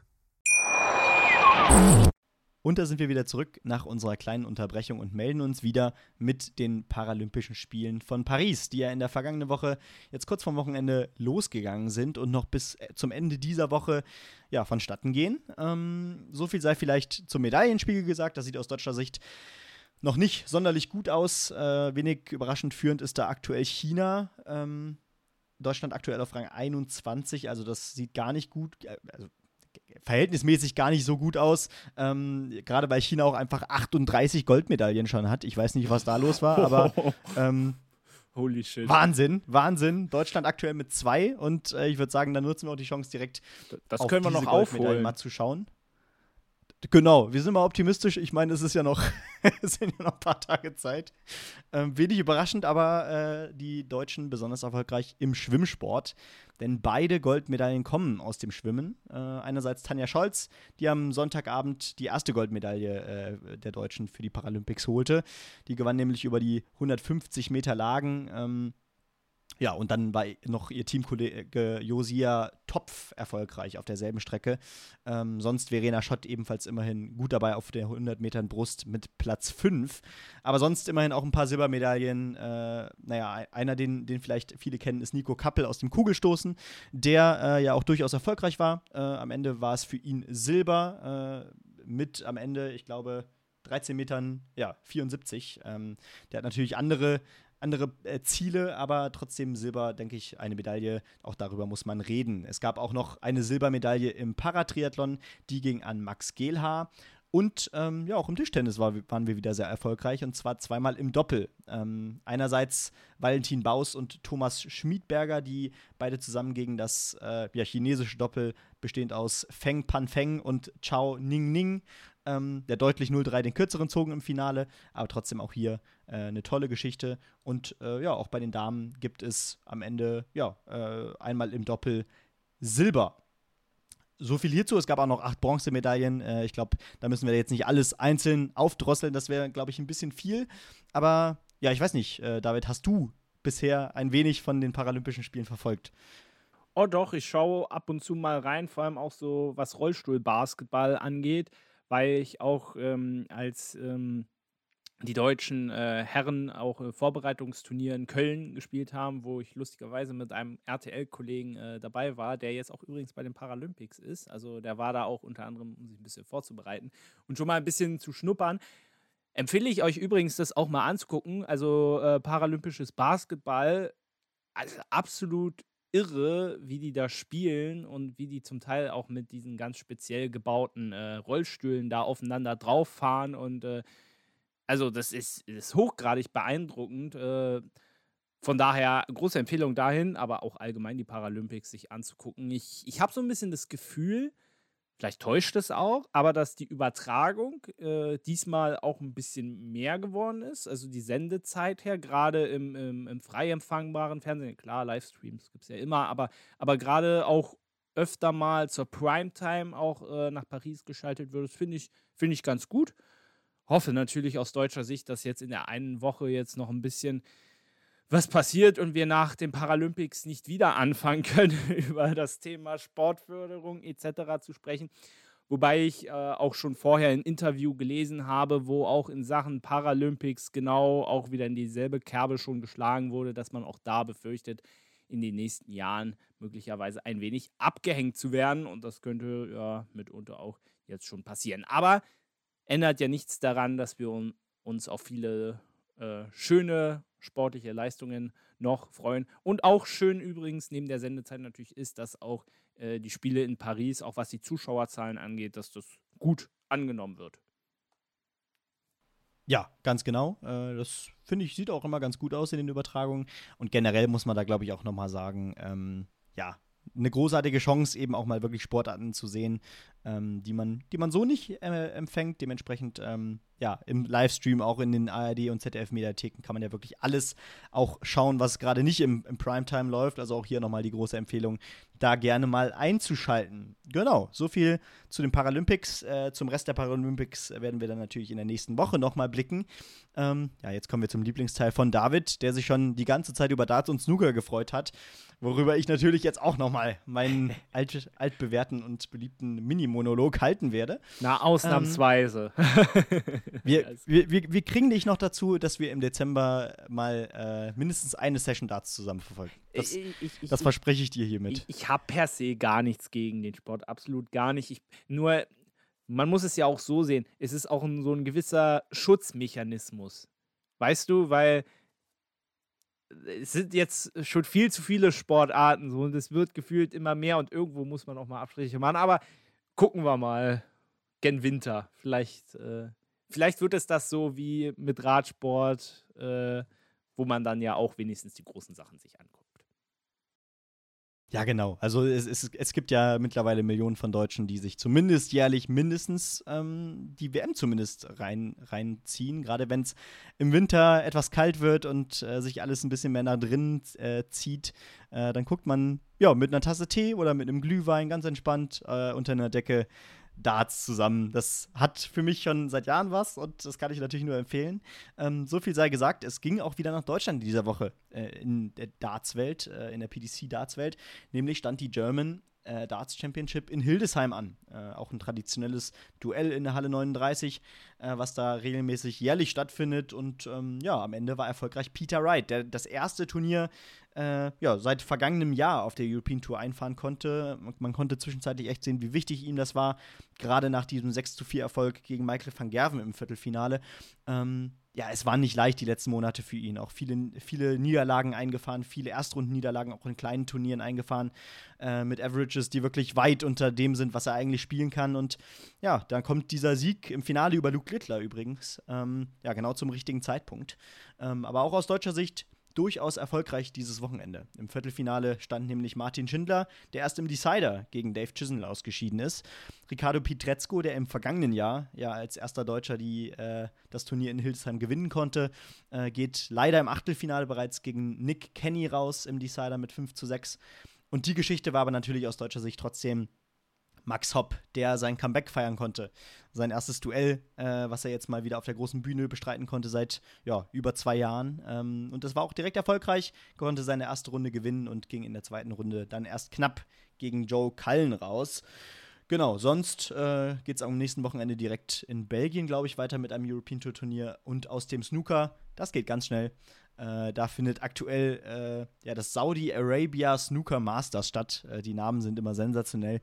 Und da sind wir wieder zurück nach unserer kleinen Unterbrechung und melden uns wieder mit den Paralympischen Spielen von Paris, die ja in der vergangenen Woche jetzt kurz vorm Wochenende losgegangen sind und noch bis zum Ende dieser Woche vonstatten gehen. So viel sei vielleicht zum Medaillenspiegel gesagt. Das sieht aus deutscher Sicht noch nicht sonderlich gut aus. Wenig überraschend führend ist da aktuell China. Deutschland aktuell auf Rang 21, also das sieht gar nicht gut, verhältnismäßig gar nicht so gut aus. Gerade weil China auch einfach 38 Goldmedaillen schon hat. Ich weiß nicht, was da los war, aber holy shit. Wahnsinn. Deutschland aktuell mit 2 und ich würde sagen, dann nutzen wir auch die Chance direkt das auf können wir diese noch Goldmedaillen aufholen. mal zu schauen. Genau, wir sind mal optimistisch. Ich meine, es ist ja noch, es sind ja noch ein paar Tage Zeit. Wenig überraschend, aber die Deutschen besonders erfolgreich im Schwimmsport. Denn beide Goldmedaillen kommen aus dem Schwimmen. Einerseits Tanja Scholz, die am Sonntagabend die erste Goldmedaille der Deutschen für die Paralympics holte. Die gewann nämlich über die 150 Meter Lagen. Und dann war noch ihr Teamkollege Josia Topf erfolgreich auf derselben Strecke. Sonst Verena Schott ebenfalls immerhin gut dabei auf der 100 Metern Brust mit Platz 5. Aber sonst immerhin auch ein paar Silbermedaillen. Einer, den vielleicht viele kennen, ist Nico Kappel aus dem Kugelstoßen, der ja auch durchaus erfolgreich war. Am Ende war es für ihn Silber mit am Ende, ich glaube, 13 Metern, 74. Der hat natürlich andere Ziele, aber trotzdem Silber, denke ich, eine Medaille. Auch darüber muss man reden. Es gab auch noch eine Silbermedaille im Paratriathlon, die ging an Max Gehlhaar. Und auch im Tischtennis waren wir wieder sehr erfolgreich und zwar 2-mal im Doppel. Einerseits Valentin Baus und Thomas Schmiedberger, die beide zusammen gegen das chinesische Doppel bestehend aus Feng Panfeng und Chao Ningning, der deutlich 0-3 den kürzeren zogen im Finale, aber trotzdem auch hier eine tolle Geschichte. Und auch bei den Damen gibt es am Ende einmal im Doppel Silber. So viel hierzu. Es gab auch noch 8 Bronzemedaillen. Ich glaube, da müssen wir jetzt nicht alles einzeln aufdrosseln. Das wäre, glaube ich, ein bisschen viel. Aber ja, ich weiß nicht, David, hast du bisher ein wenig von den Paralympischen Spielen verfolgt? Oh doch, ich schaue ab und zu mal rein, vor allem auch so, was Rollstuhlbasketball angeht, weil ich auch als die deutschen Herren auch Vorbereitungsturnier in Köln gespielt haben, wo ich lustigerweise mit einem RTL-Kollegen dabei war, der jetzt auch übrigens bei den Paralympics ist. Also der war da auch unter anderem, um sich ein bisschen vorzubereiten und schon mal ein bisschen zu schnuppern. Empfehle ich euch übrigens, das auch mal anzugucken. Also paralympisches Basketball, also absolut irre, wie die da spielen und wie die zum Teil auch mit diesen ganz speziell gebauten Rollstühlen da aufeinander drauf fahren. Und also das ist hochgradig beeindruckend. Von daher große Empfehlung dahin, aber auch allgemein die Paralympics sich anzugucken. Ich habe so ein bisschen das Gefühl, vielleicht täuscht es auch, aber dass die Übertragung diesmal auch ein bisschen mehr geworden ist. Also die Sendezeit her, gerade im frei empfangbaren Fernsehen. Klar, Livestreams gibt es ja immer, aber gerade auch öfter mal zur Primetime auch nach Paris geschaltet wird. Das find ich ganz gut. Hoffe natürlich aus deutscher Sicht, dass jetzt in der einen Woche jetzt noch ein bisschen was passiert und wir nach den Paralympics nicht wieder anfangen können, über das Thema Sportförderung etc. zu sprechen. Wobei ich auch schon vorher ein Interview gelesen habe, wo auch in Sachen Paralympics genau auch wieder in dieselbe Kerbe schon geschlagen wurde, dass man auch da befürchtet, in den nächsten Jahren möglicherweise ein wenig abgehängt zu werden. Und das könnte ja mitunter auch jetzt schon passieren. Aber ändert ja nichts daran, dass wir uns auf viele schöne sportliche Leistungen noch freuen. Und auch schön übrigens neben der Sendezeit natürlich ist, dass auch die Spiele in Paris, auch was die Zuschauerzahlen angeht, dass das gut angenommen wird. Ja, ganz genau. Das finde ich, sieht auch immer ganz gut aus in den Übertragungen. Und generell muss man da, glaube ich, auch nochmal sagen, ja, eine großartige Chance, eben auch mal wirklich Sportarten zu sehen, die man so nicht empfängt. Dementsprechend, ja, im Livestream, auch in den ARD- und ZDF-Mediatheken kann man ja wirklich alles auch schauen, was gerade nicht im Primetime läuft. Also auch hier nochmal die große Empfehlung, da gerne mal einzuschalten. Genau, so viel zu den Paralympics. Zum Rest der Paralympics werden wir dann natürlich in der nächsten Woche nochmal blicken. Ja, jetzt kommen wir zum Lieblingsteil von David, der sich schon die ganze Zeit über Darts und Snooker gefreut hat, worüber ich natürlich jetzt auch nochmal meinen altbewährten und beliebten Mini-Monolog halten werde. Na, ausnahmsweise. Wir kriegen dich noch dazu, dass wir im Dezember mal mindestens eine Session Darts zusammen verfolgen. Das verspreche ich dir hiermit. Ich habe per se gar nichts gegen den Sport, absolut gar nicht. Nur, man muss es ja auch so sehen, es ist auch so ein gewisser Schutzmechanismus. Weißt du, weil es sind jetzt schon viel zu viele Sportarten so und es wird gefühlt immer mehr und irgendwo muss man auch mal Abstriche machen. Aber gucken wir mal gen Winter. Vielleicht wird es das so wie mit Radsport, wo man dann ja auch wenigstens die großen Sachen sich anguckt. Ja, genau. Also es gibt ja mittlerweile Millionen von Deutschen, die sich zumindest jährlich mindestens die WM zumindest reinziehen. Gerade wenn es im Winter etwas kalt wird und sich alles ein bisschen mehr nach drinnen zieht, dann guckt man ja mit einer Tasse Tee oder mit einem Glühwein ganz entspannt unter einer Decke Darts zusammen. Das hat für mich schon seit Jahren was und das kann ich natürlich nur empfehlen. So viel sei gesagt, es ging auch wieder nach Deutschland in dieser Woche in der Darts-Welt, in der PDC-Darts-Welt. Nämlich stand die German Darts Championship in Hildesheim an. Auch ein traditionelles Duell in der Halle 39, was da regelmäßig jährlich stattfindet. Und ja, am Ende war erfolgreich Peter Wright, der das erste Turnier seit vergangenem Jahr auf der European Tour einfahren konnte. Man konnte zwischenzeitlich echt sehen, wie wichtig ihm das war, gerade nach diesem 6:4-Erfolg gegen Michael van Gerwen im Viertelfinale. Ja, es war nicht leicht die letzten Monate für ihn. Auch viele Niederlagen eingefahren, viele Erstrundenniederlagen auch in kleinen Turnieren eingefahren, mit Averages, die wirklich weit unter dem sind, was er eigentlich spielen kann. Und ja, dann kommt dieser Sieg im Finale über Luke Littler übrigens. Ja, genau zum richtigen Zeitpunkt. Aber auch aus deutscher Sicht durchaus erfolgreich dieses Wochenende. Im Viertelfinale stand nämlich Martin Schindler, der erst im Decider gegen Dave Chisnell ausgeschieden ist. Ricardo Pietrezco, der im vergangenen Jahr ja als erster Deutscher das Turnier in Hildesheim gewinnen konnte, geht leider im Achtelfinale bereits gegen Nick Kenny raus im Decider mit 5:6. Und die Geschichte war aber natürlich aus deutscher Sicht trotzdem Max Hopp, der sein Comeback feiern konnte. Sein erstes Duell, was er jetzt mal wieder auf der großen Bühne bestreiten konnte seit über 2 Jahren. Und das war auch direkt erfolgreich, konnte seine erste Runde gewinnen und ging in der zweiten Runde dann erst knapp gegen Joe Cullen raus. Genau, sonst geht es am nächsten Wochenende direkt in Belgien, glaube ich, weiter mit einem European Tour Turnier. Und aus dem Snooker, das geht ganz schnell. Da findet aktuell das Saudi Arabia Snooker Masters statt. Die Namen sind immer sensationell.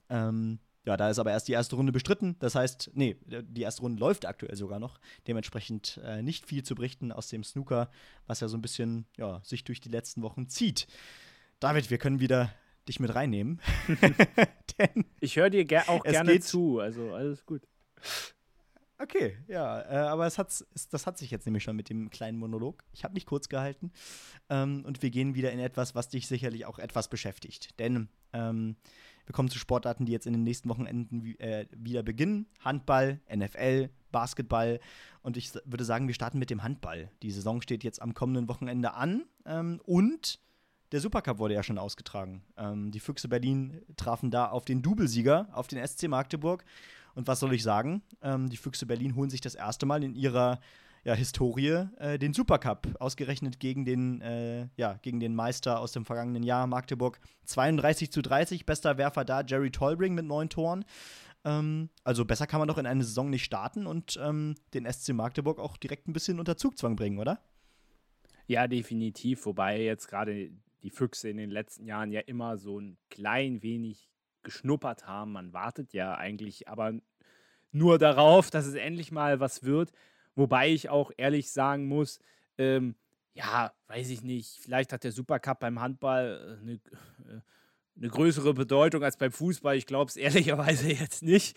Da ist aber erst die erste Runde bestritten. Das heißt, die erste Runde läuft aktuell sogar noch. Dementsprechend nicht viel zu berichten aus dem Snooker, was ja so ein bisschen sich durch die letzten Wochen zieht. David, wir können wieder dich mit reinnehmen. Denn Ich höre dir auch es gerne geht- zu, also alles gut. Okay, ja, aber das hat sich jetzt nämlich schon mit dem kleinen Monolog. Ich habe mich kurz gehalten und wir gehen wieder in etwas, was dich sicherlich auch etwas beschäftigt. Denn wir kommen zu Sportarten, die jetzt in den nächsten Wochenenden wieder beginnen. Handball, NFL, Basketball und ich würde sagen, wir starten mit dem Handball. Die Saison steht jetzt am kommenden Wochenende an und der Supercup wurde ja schon ausgetragen. Die Füchse Berlin trafen da auf den Doublesieger, auf den SC Magdeburg. Und was soll ich sagen? Die Füchse Berlin holen sich das erste Mal in ihrer Historie den Supercup, ausgerechnet gegen den Meister aus dem vergangenen Jahr, Magdeburg. 32:30, bester Werfer da, Jerry Tolbring mit 9 Toren. Also besser kann man doch in eine Saison nicht starten und den SC Magdeburg auch direkt ein bisschen unter Zugzwang bringen, oder? Ja, definitiv, wobei jetzt gerade die Füchse in den letzten Jahren ja immer so ein klein wenig geschnuppert haben. Man wartet ja eigentlich aber nur darauf, dass es endlich mal was wird. Wobei ich auch ehrlich sagen muss, weiß ich nicht, vielleicht hat der Supercup beim Handball eine größere Bedeutung als beim Fußball. Ich glaube es ehrlicherweise jetzt nicht.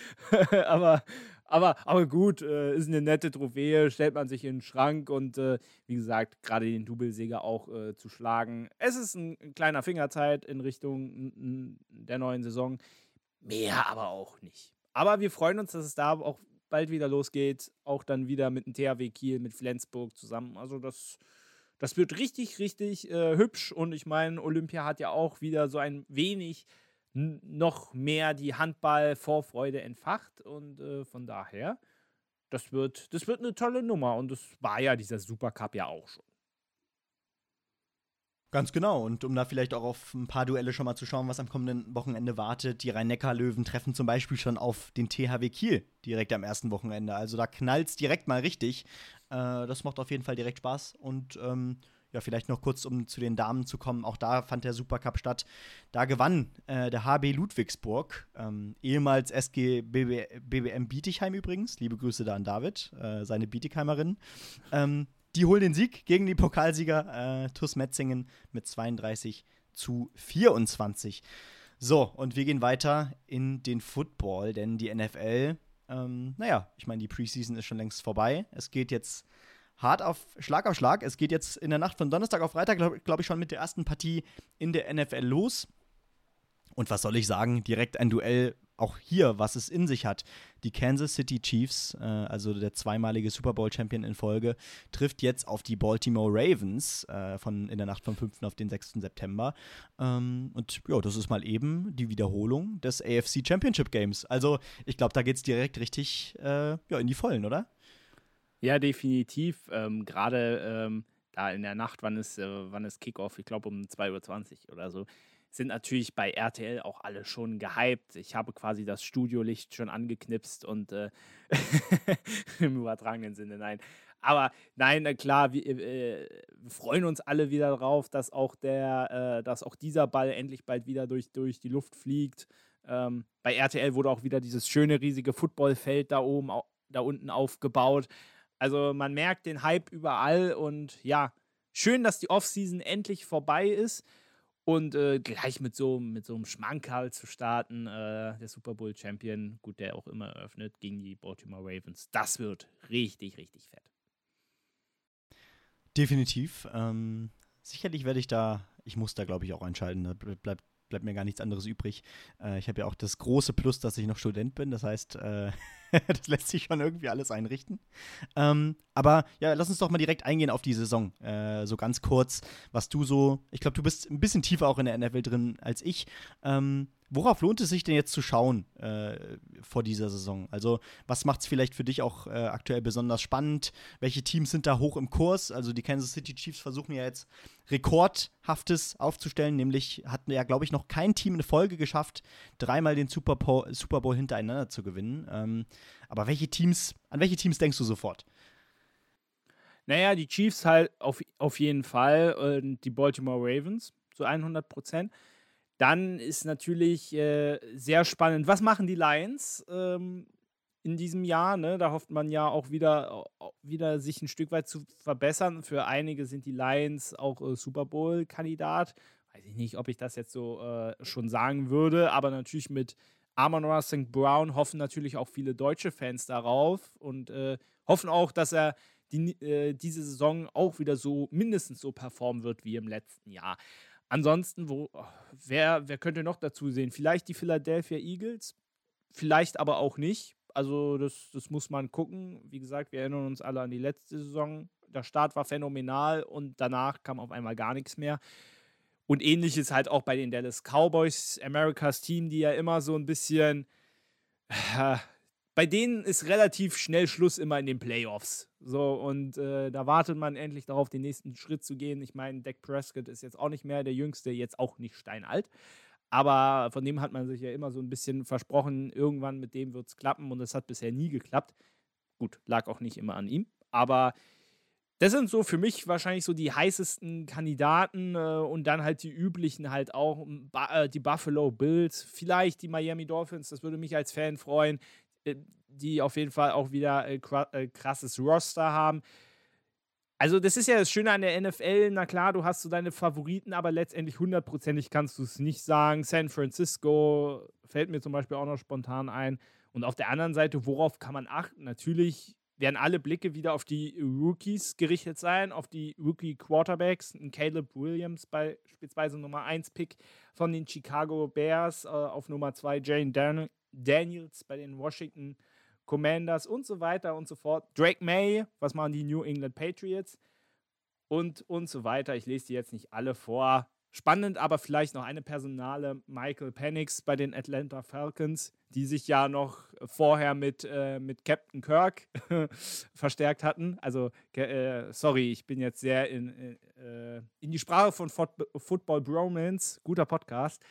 aber gut, ist eine nette Trophäe, stellt man sich in den Schrank und wie gesagt, gerade den Doublesieger auch zu schlagen. Es ist ein kleiner Fingerzeig in Richtung der neuen Saison. Mehr aber auch nicht. Aber wir freuen uns, dass es da auch bald wieder losgeht. Auch dann wieder mit dem THW Kiel, mit Flensburg zusammen. Also das wird richtig, richtig hübsch. Und ich meine, Olympia hat ja auch wieder so ein wenig noch mehr die Handball-Vorfreude entfacht. Und von daher, das wird eine tolle Nummer. Und das war ja dieser Supercup ja auch schon. Ganz genau. Und um da vielleicht auch auf ein paar Duelle schon mal zu schauen, was am kommenden Wochenende wartet. Die Rhein-Neckar-Löwen treffen zum Beispiel schon auf den THW Kiel direkt am ersten Wochenende. Also da knallt's direkt mal richtig. Das macht auf jeden Fall direkt Spaß. Und vielleicht noch kurz, um zu den Damen zu kommen. Auch da fand der Supercup statt. Da gewann der HB Ludwigsburg, ehemals SG BBM Bietigheim übrigens. Liebe Grüße da an David, seine Bietigheimerin. Die holen den Sieg gegen die Pokalsieger TuS Metzingen mit 32:24. So, und wir gehen weiter in den Football, denn die NFL, ich meine, die Preseason ist schon längst vorbei. Es geht jetzt hart auf Schlag. Es geht jetzt in der Nacht von Donnerstag auf Freitag, glaube ich, schon mit der ersten Partie in der NFL los. Und was soll ich sagen? Direkt ein Duell, auch hier, was es in sich hat. Die Kansas City Chiefs, also der zweimalige Super Bowl-Champion in Folge, trifft jetzt auf die Baltimore Ravens in der Nacht vom 5. auf den 6. September. Das ist mal eben die Wiederholung des AFC Championship Games. Also ich glaube, da geht es direkt richtig in die Vollen, oder? Ja, definitiv. Gerade da in der Nacht, wann ist Kickoff? Ich glaube um 2:20 Uhr oder so. Sind natürlich bei RTL auch alle schon gehypt. Ich habe quasi das Studiolicht schon angeknipst und im übertragenen Sinne, nein. Aber nein, klar, wir freuen uns alle wieder drauf, dass auch dieser Ball endlich bald wieder durch die Luft fliegt. Bei RTL wurde auch wieder dieses schöne, riesige Footballfeld da unten aufgebaut. Also man merkt den Hype überall und ja, schön, dass die Offseason endlich vorbei ist. Und gleich mit so einem Schmankerl zu starten, der Super Bowl Champion, gut, der auch immer eröffnet, gegen die Baltimore Ravens. Das wird richtig, richtig fett. Definitiv. Sicherlich ich muss da, glaube ich, auch entscheiden. Da bleibt mir gar nichts anderes übrig. Ich habe ja auch das große Plus, dass ich noch Student bin. Das heißt, das lässt sich schon irgendwie alles einrichten. Aber ja, lass uns doch mal direkt eingehen auf die Saison. So ganz kurz, was du ich glaube, du bist ein bisschen tiefer auch in der NFL drin als ich. Worauf lohnt es sich denn jetzt zu schauen vor dieser Saison? Also, was macht es vielleicht für dich auch aktuell besonders spannend? Welche Teams sind da hoch im Kurs? Also, die Kansas City Chiefs versuchen ja jetzt Rekordhaftes aufzustellen, nämlich hatten ja, glaube ich, noch kein Team in Folge geschafft, 3-mal den Super Bowl hintereinander zu gewinnen. Aber an welche Teams denkst du sofort? Naja, die Chiefs halt auf jeden Fall und die Baltimore Ravens zu 100%. Dann ist natürlich sehr spannend, was machen die Lions in diesem Jahr? Ne? Da hofft man ja auch wieder sich ein Stück weit zu verbessern. Für einige sind die Lions auch Super Bowl-Kandidat. weiß ich nicht, ob ich das jetzt so schon sagen würde, aber natürlich mit Amon-Ra St. Brown hoffen natürlich auch viele deutsche Fans darauf und hoffen auch, dass er diese Saison auch wieder so mindestens so performen wird wie im letzten Jahr. Ansonsten, wer könnte noch dazu sehen? Vielleicht die Philadelphia Eagles, vielleicht aber auch nicht. Also das muss man gucken. Wie gesagt, wir erinnern uns alle an die letzte Saison. Der Start war phänomenal und danach kam auf einmal gar nichts mehr. Und ähnliches halt auch bei den Dallas Cowboys, Americas Team, die ja immer so ein bisschen bei denen ist relativ schnell Schluss immer in den Playoffs. So, und da wartet man endlich darauf, den nächsten Schritt zu gehen. Ich meine, Dak Prescott ist jetzt auch nicht mehr der Jüngste, jetzt auch nicht steinalt. Aber von dem hat man sich ja immer so ein bisschen versprochen, irgendwann mit dem wird es klappen und es hat bisher nie geklappt. Gut, lag auch nicht immer an ihm. Aber das sind so für mich wahrscheinlich so die heißesten Kandidaten und dann halt die üblichen halt auch, die Buffalo Bills, vielleicht die Miami Dolphins, das würde mich als Fan freuen, die auf jeden Fall auch wieder krasses Roster haben. Also das ist ja das Schöne an der NFL, na klar, du hast so deine Favoriten, aber letztendlich 100%ig kannst du es nicht sagen. San Francisco fällt mir zum Beispiel auch noch spontan ein. Und auf der anderen Seite, worauf kann man achten? Natürlich werden alle Blicke wieder auf die Rookies gerichtet sein, auf die Rookie-Quarterbacks. Ein Caleb Williams beispielsweise Nummer 1-Pick von den Chicago Bears, auf Nummer 2 Jane Daniels bei den Washington Commanders und so weiter und so fort. Drake May, was machen die New England Patriots und so weiter. Ich lese die jetzt nicht alle vor. Spannend, aber vielleicht noch eine Personale, Michael Penix bei den Atlanta Falcons, die sich ja noch vorher mit Captain Kirk verstärkt hatten. Also, sorry, ich bin jetzt sehr in die Sprache von Football Bromance, guter Podcast.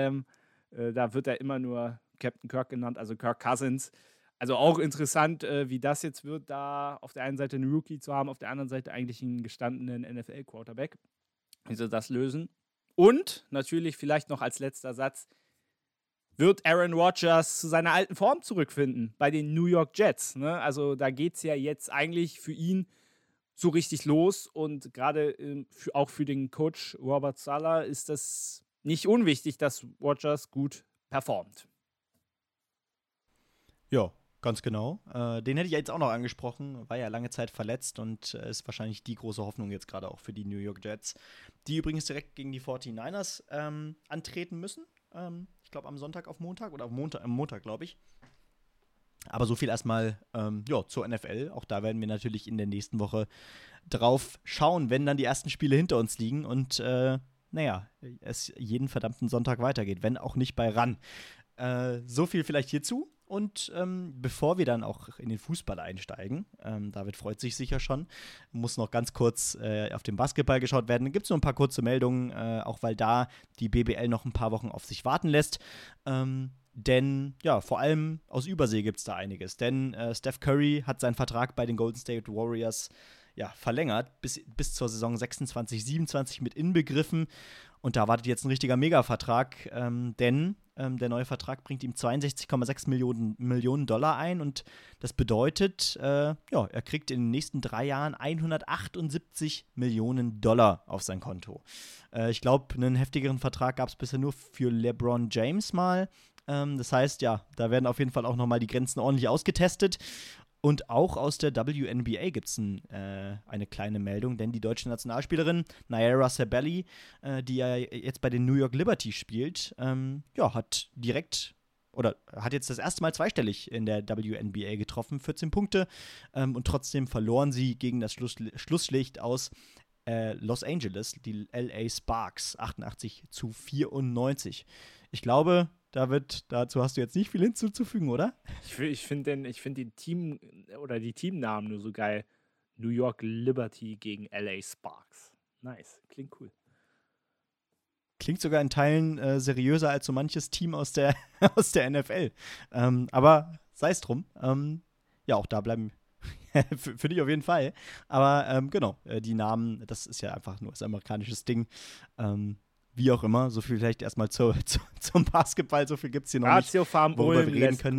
Da wird er immer nur Captain Kirk genannt, also Kirk Cousins. Also auch interessant, wie das jetzt wird, da auf der einen Seite einen Rookie zu haben, auf der anderen Seite eigentlich einen gestandenen NFL-Quarterback. Wie sie das lösen. Und natürlich vielleicht noch als letzter Satz, wird Aaron Rodgers zu seiner alten Form zurückfinden bei den New York Jets. Ne? Also da geht es ja jetzt eigentlich für ihn so richtig los und gerade auch für den Coach Robert Saleh ist das nicht unwichtig, dass Rodgers gut performt. Ja, ganz genau. Den hätte ich jetzt auch noch angesprochen, war ja lange Zeit verletzt und ist wahrscheinlich die große Hoffnung jetzt gerade auch für die New York Jets, die übrigens direkt gegen die 49ers antreten müssen. Ich glaube am Sonntag auf Montag oder am Montag, glaube ich. Aber so viel erstmal zur NFL. Auch da werden wir natürlich in der nächsten Woche drauf schauen, wenn dann die ersten Spiele hinter uns liegen und es jeden verdammten Sonntag weitergeht, wenn auch nicht bei RAN. So viel vielleicht hierzu. Und bevor wir dann auch in den Fußball einsteigen, David freut sich sicher schon, muss noch ganz kurz auf den Basketball geschaut werden. Gibt es noch ein paar kurze Meldungen, auch weil da die BBL noch ein paar Wochen auf sich warten lässt. Denn ja, vor allem aus Übersee gibt es da einiges. Denn Steph Curry hat seinen Vertrag bei den Golden State Warriors verlängert, bis zur Saison 26, 27 mit inbegriffen. Und da wartet jetzt ein richtiger Mega-Vertrag, denn der neue Vertrag bringt ihm 62,6 Millionen Dollar ein. Und das bedeutet, er kriegt in den nächsten 3 Jahren 178 Millionen Dollar auf sein Konto. Ich glaube, einen heftigeren Vertrag gab es bisher nur für LeBron James mal. Das heißt, da werden auf jeden Fall auch nochmal die Grenzen ordentlich ausgetestet. Und auch aus der WNBA gibt es eine kleine Meldung, denn die deutsche Nationalspielerin Nyara Sabelli, die ja jetzt bei den New York Liberty spielt, hat jetzt das erste Mal zweistellig in der WNBA getroffen, 14 Punkte. Und trotzdem verloren sie gegen das Schlusslicht aus Los Angeles, die LA Sparks, 88-94. Ich glaube, David, dazu hast du jetzt nicht viel hinzuzufügen, oder? Ich finde die Teamnamen nur so geil. New York Liberty gegen LA Sparks. Nice, klingt cool. Klingt sogar in Teilen seriöser als so manches Team aus der NFL. Aber sei es drum. Auch da bleiben für dich auf jeden Fall. Aber die Namen, das ist ja einfach nur das amerikanisches Ding. Wie auch immer, so viel vielleicht erstmal zum Basketball, so viel gibt es hier noch Ratio nicht, Farm worüber Ulm wir reden können.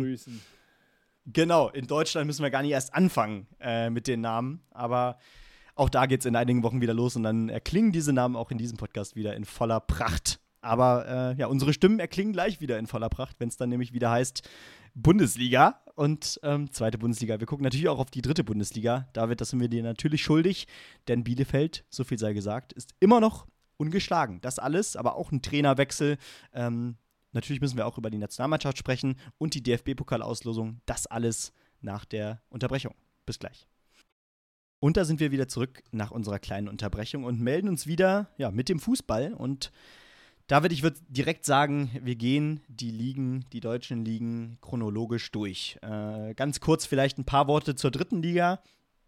auch da geht es in einigen Wochen wieder los und dann erklingen diese Namen auch in diesem Podcast wieder in voller Pracht. Aber unsere Stimmen erklingen gleich wieder in voller Pracht, wenn es dann nämlich wieder heißt Bundesliga und zweite Bundesliga. Wir gucken natürlich auch auf die dritte Bundesliga. David, das sind wir dir natürlich schuldig, denn Bielefeld, so viel sei gesagt, ist immer noch ungeschlagen. Das alles, aber auch ein Trainerwechsel. Natürlich müssen wir auch über die Nationalmannschaft sprechen und die DFB-Pokalauslosung. Das alles nach der Unterbrechung. Bis gleich. Und da sind wir wieder zurück nach unserer kleinen Unterbrechung und melden uns wieder mit dem Fußball. Und David, ich würde direkt sagen, wir gehen die deutschen Ligen chronologisch durch. Ganz kurz vielleicht ein paar Worte zur dritten Liga.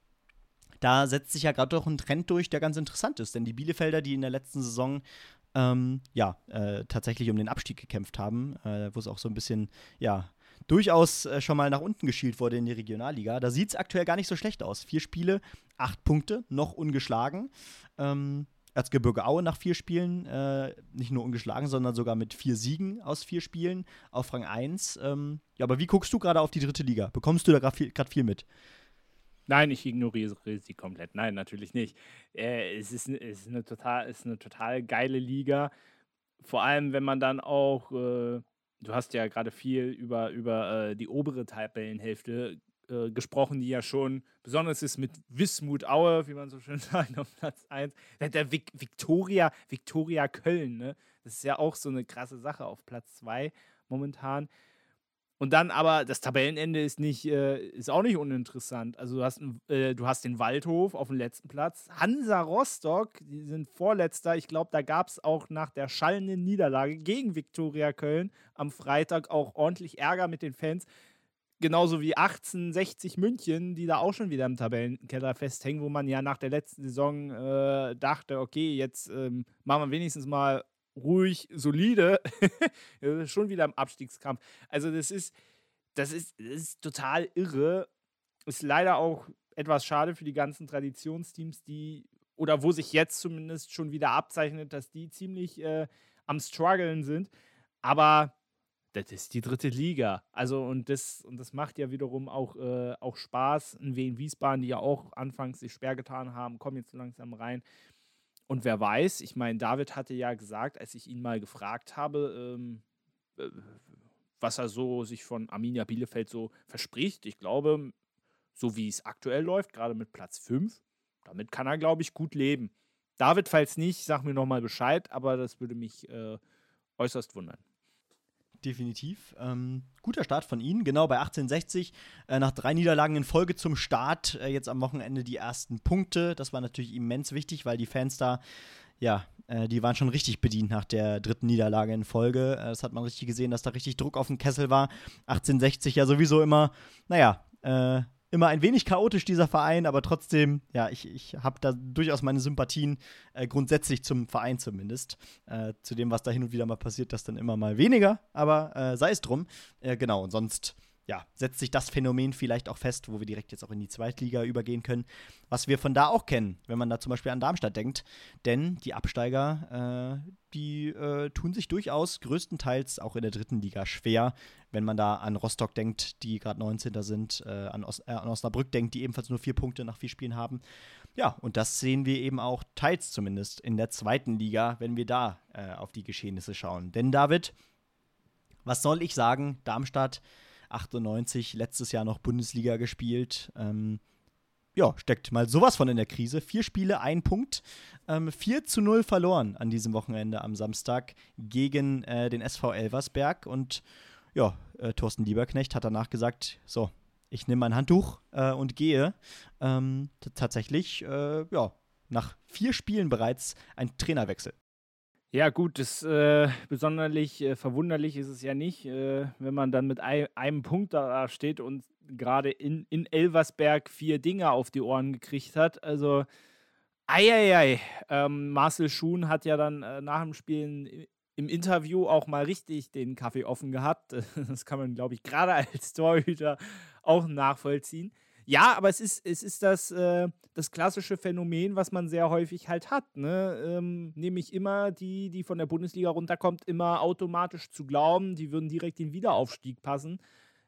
Da setzt sich ja gerade doch ein Trend durch, der ganz interessant ist. Denn die Bielefelder, die in der letzten Saison tatsächlich um den Abstieg gekämpft haben, wo es auch so ein bisschen, durchaus schon mal nach unten geschielt wurde in die Regionalliga. Da sieht es aktuell gar nicht so schlecht aus. 4 Spiele, 8 Punkte, noch ungeschlagen. Erzgebirge Aue nach 4 Spielen, nicht nur ungeschlagen, sondern sogar mit 4 Siegen aus 4 Spielen auf Rang 1. Aber wie guckst du gerade auf die dritte Liga? Bekommst du da gerade viel mit? Nein, ich ignoriere sie komplett. Nein, natürlich nicht. Es ist eine total geile Liga. Vor allem, wenn man dann auch, du hast ja gerade viel über die obere Tabellenhälfte gesprochen, die ja schon besonders ist mit Wismut Aue, wie man so schön sagt, auf Platz 1. Der Viktoria Köln, ne? Das ist ja auch so eine krasse Sache auf Platz 2 momentan. Und dann aber, das Tabellenende ist auch nicht uninteressant. Also du hast den Waldhof auf dem letzten Platz. Hansa Rostock, die sind Vorletzter. Ich glaube, da gab es auch nach der schallenden Niederlage gegen Viktoria Köln am Freitag auch ordentlich Ärger mit den Fans. Genauso wie 1860 München, die da auch schon wieder im Tabellenkeller festhängen, wo man ja nach der letzten Saison dachte, okay, jetzt machen wir wenigstens mal ruhig, solide, schon wieder im Abstiegskampf. Also das ist total irre. Ist leider auch etwas schade für die ganzen Traditionsteams, wo sich jetzt zumindest schon wieder abzeichnet, dass die ziemlich am Struggeln sind. Aber das ist die dritte Liga. Also und das macht ja wiederum auch Spaß. In Wien Wiesbaden, die ja auch anfangs sich schwer getan haben, kommen jetzt so langsam rein. Und wer weiß, ich meine, David hatte ja gesagt, als ich ihn mal gefragt habe, was er so sich von Arminia Bielefeld so verspricht. Ich glaube, so wie es aktuell läuft, gerade mit Platz 5, damit kann er, glaube ich, gut leben. David, falls nicht, sag mir nochmal Bescheid, aber das würde mich äußerst wundern. Definitiv. Guter Start von Ihnen, genau bei 1860. Nach 3 Niederlagen in Folge zum Start, jetzt am Wochenende die ersten Punkte. Das war natürlich immens wichtig, weil die Fans da, die waren schon richtig bedient nach der dritten Niederlage in Folge. Das hat man richtig gesehen, dass da richtig Druck auf dem Kessel war. 1860 ja sowieso immer, immer ein wenig chaotisch, dieser Verein, aber trotzdem, ich habe da durchaus meine Sympathien grundsätzlich zum Verein zumindest. Zu dem, was da hin und wieder mal passiert, das dann immer mal weniger, aber sei es drum. Genau, und sonst setzt sich das Phänomen vielleicht auch fest, wo wir direkt jetzt auch in die Zweitliga übergehen können, was wir von da auch kennen, wenn man da zum Beispiel an Darmstadt denkt. Denn die Absteiger, die tun sich durchaus größtenteils auch in der dritten Liga schwer, wenn man da an Rostock denkt, die gerade 19. sind, an Osnabrück denkt, die ebenfalls nur 4 Punkte nach 4 Spielen haben. Ja, und das sehen wir eben auch teils zumindest in der zweiten Liga, wenn wir da auf die Geschehnisse schauen. Denn David, was soll ich sagen, Darmstadt 98, letztes Jahr noch Bundesliga gespielt. Steckt mal sowas von in der Krise. 4 Spiele, 1 Punkt. 4-0 verloren an diesem Wochenende am Samstag gegen den SV Elversberg. Und Thorsten Lieberknecht hat danach gesagt, so, ich nehme mein Handtuch und gehe. Tatsächlich, nach 4 Spielen bereits ein Trainerwechsel. Ja gut, das besonderlich verwunderlich ist es ja nicht, wenn man dann mit einem Punkt da steht und gerade in Elversberg 4 Dinge auf die Ohren gekriegt hat. Also, Marcel Schuhn hat ja dann nach dem Spiel im Interview auch mal richtig den Kaffee offen gehabt. Das kann man, glaube ich, gerade als Torhüter auch nachvollziehen. Ja, aber es ist das klassische Phänomen, was man sehr häufig halt hat, ne? Nämlich immer die von der Bundesliga runterkommt, immer automatisch zu glauben, die würden direkt den Wiederaufstieg passen.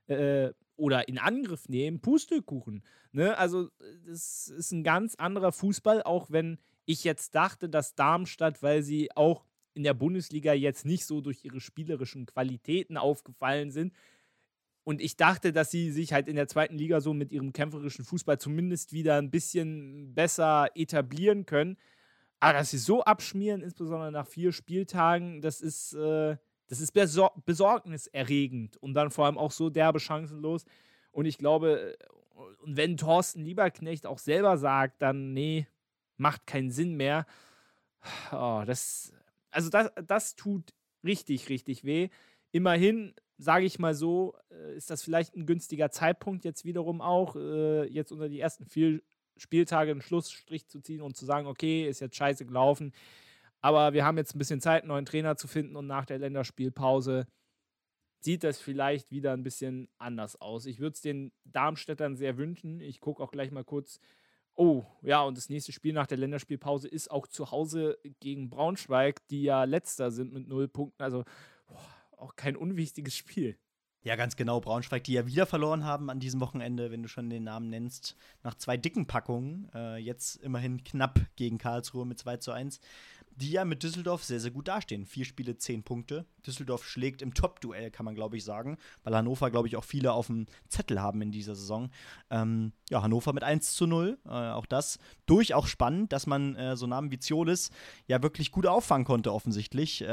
oder in Angriff nehmen, Pustekuchen. Ne? Also das ist ein ganz anderer Fußball, auch wenn ich jetzt dachte, dass Darmstadt, weil sie auch in der Bundesliga jetzt nicht so durch ihre spielerischen Qualitäten aufgefallen sind, und ich dachte, dass sie sich halt in der zweiten Liga so mit ihrem kämpferischen Fußball zumindest wieder ein bisschen besser etablieren können. Aber dass sie so abschmieren, insbesondere nach 4 Spieltagen, das ist besorgniserregend und dann vor allem auch so derbe chancenlos. Und ich glaube, und wenn Thorsten Lieberknecht auch selber sagt, dann nee, macht keinen Sinn mehr. Oh, das tut richtig, richtig weh. Immerhin, sage ich mal so, ist das vielleicht ein günstiger Zeitpunkt jetzt wiederum auch, jetzt unter die ersten 4 Spieltage einen Schlussstrich zu ziehen und zu sagen, okay, ist jetzt scheiße gelaufen, aber wir haben jetzt ein bisschen Zeit, einen neuen Trainer zu finden und nach der Länderspielpause sieht das vielleicht wieder ein bisschen anders aus. Ich würde es den Darmstädtern sehr wünschen. Ich gucke auch gleich mal kurz. Oh, ja, und das nächste Spiel nach der Länderspielpause ist auch zu Hause gegen Braunschweig, die ja Letzter sind mit 0 Punkten. Also auch kein unwichtiges Spiel. Ja, ganz genau. Braunschweig, die ja wieder verloren haben an diesem Wochenende, wenn du schon den Namen nennst, nach 2 dicken Packungen. Jetzt immerhin knapp gegen Karlsruhe mit 2:1. Die ja mit Düsseldorf sehr, sehr gut dastehen. 4 Spiele, 10 Punkte. Düsseldorf schlägt im Top-Duell, kann man, glaube ich, sagen, weil Hannover, glaube ich, auch viele auf dem Zettel haben in dieser Saison. Hannover mit 1:0, auch das. Auch spannend, dass man so Namen wie Ziolis ja wirklich gut auffangen konnte, offensichtlich.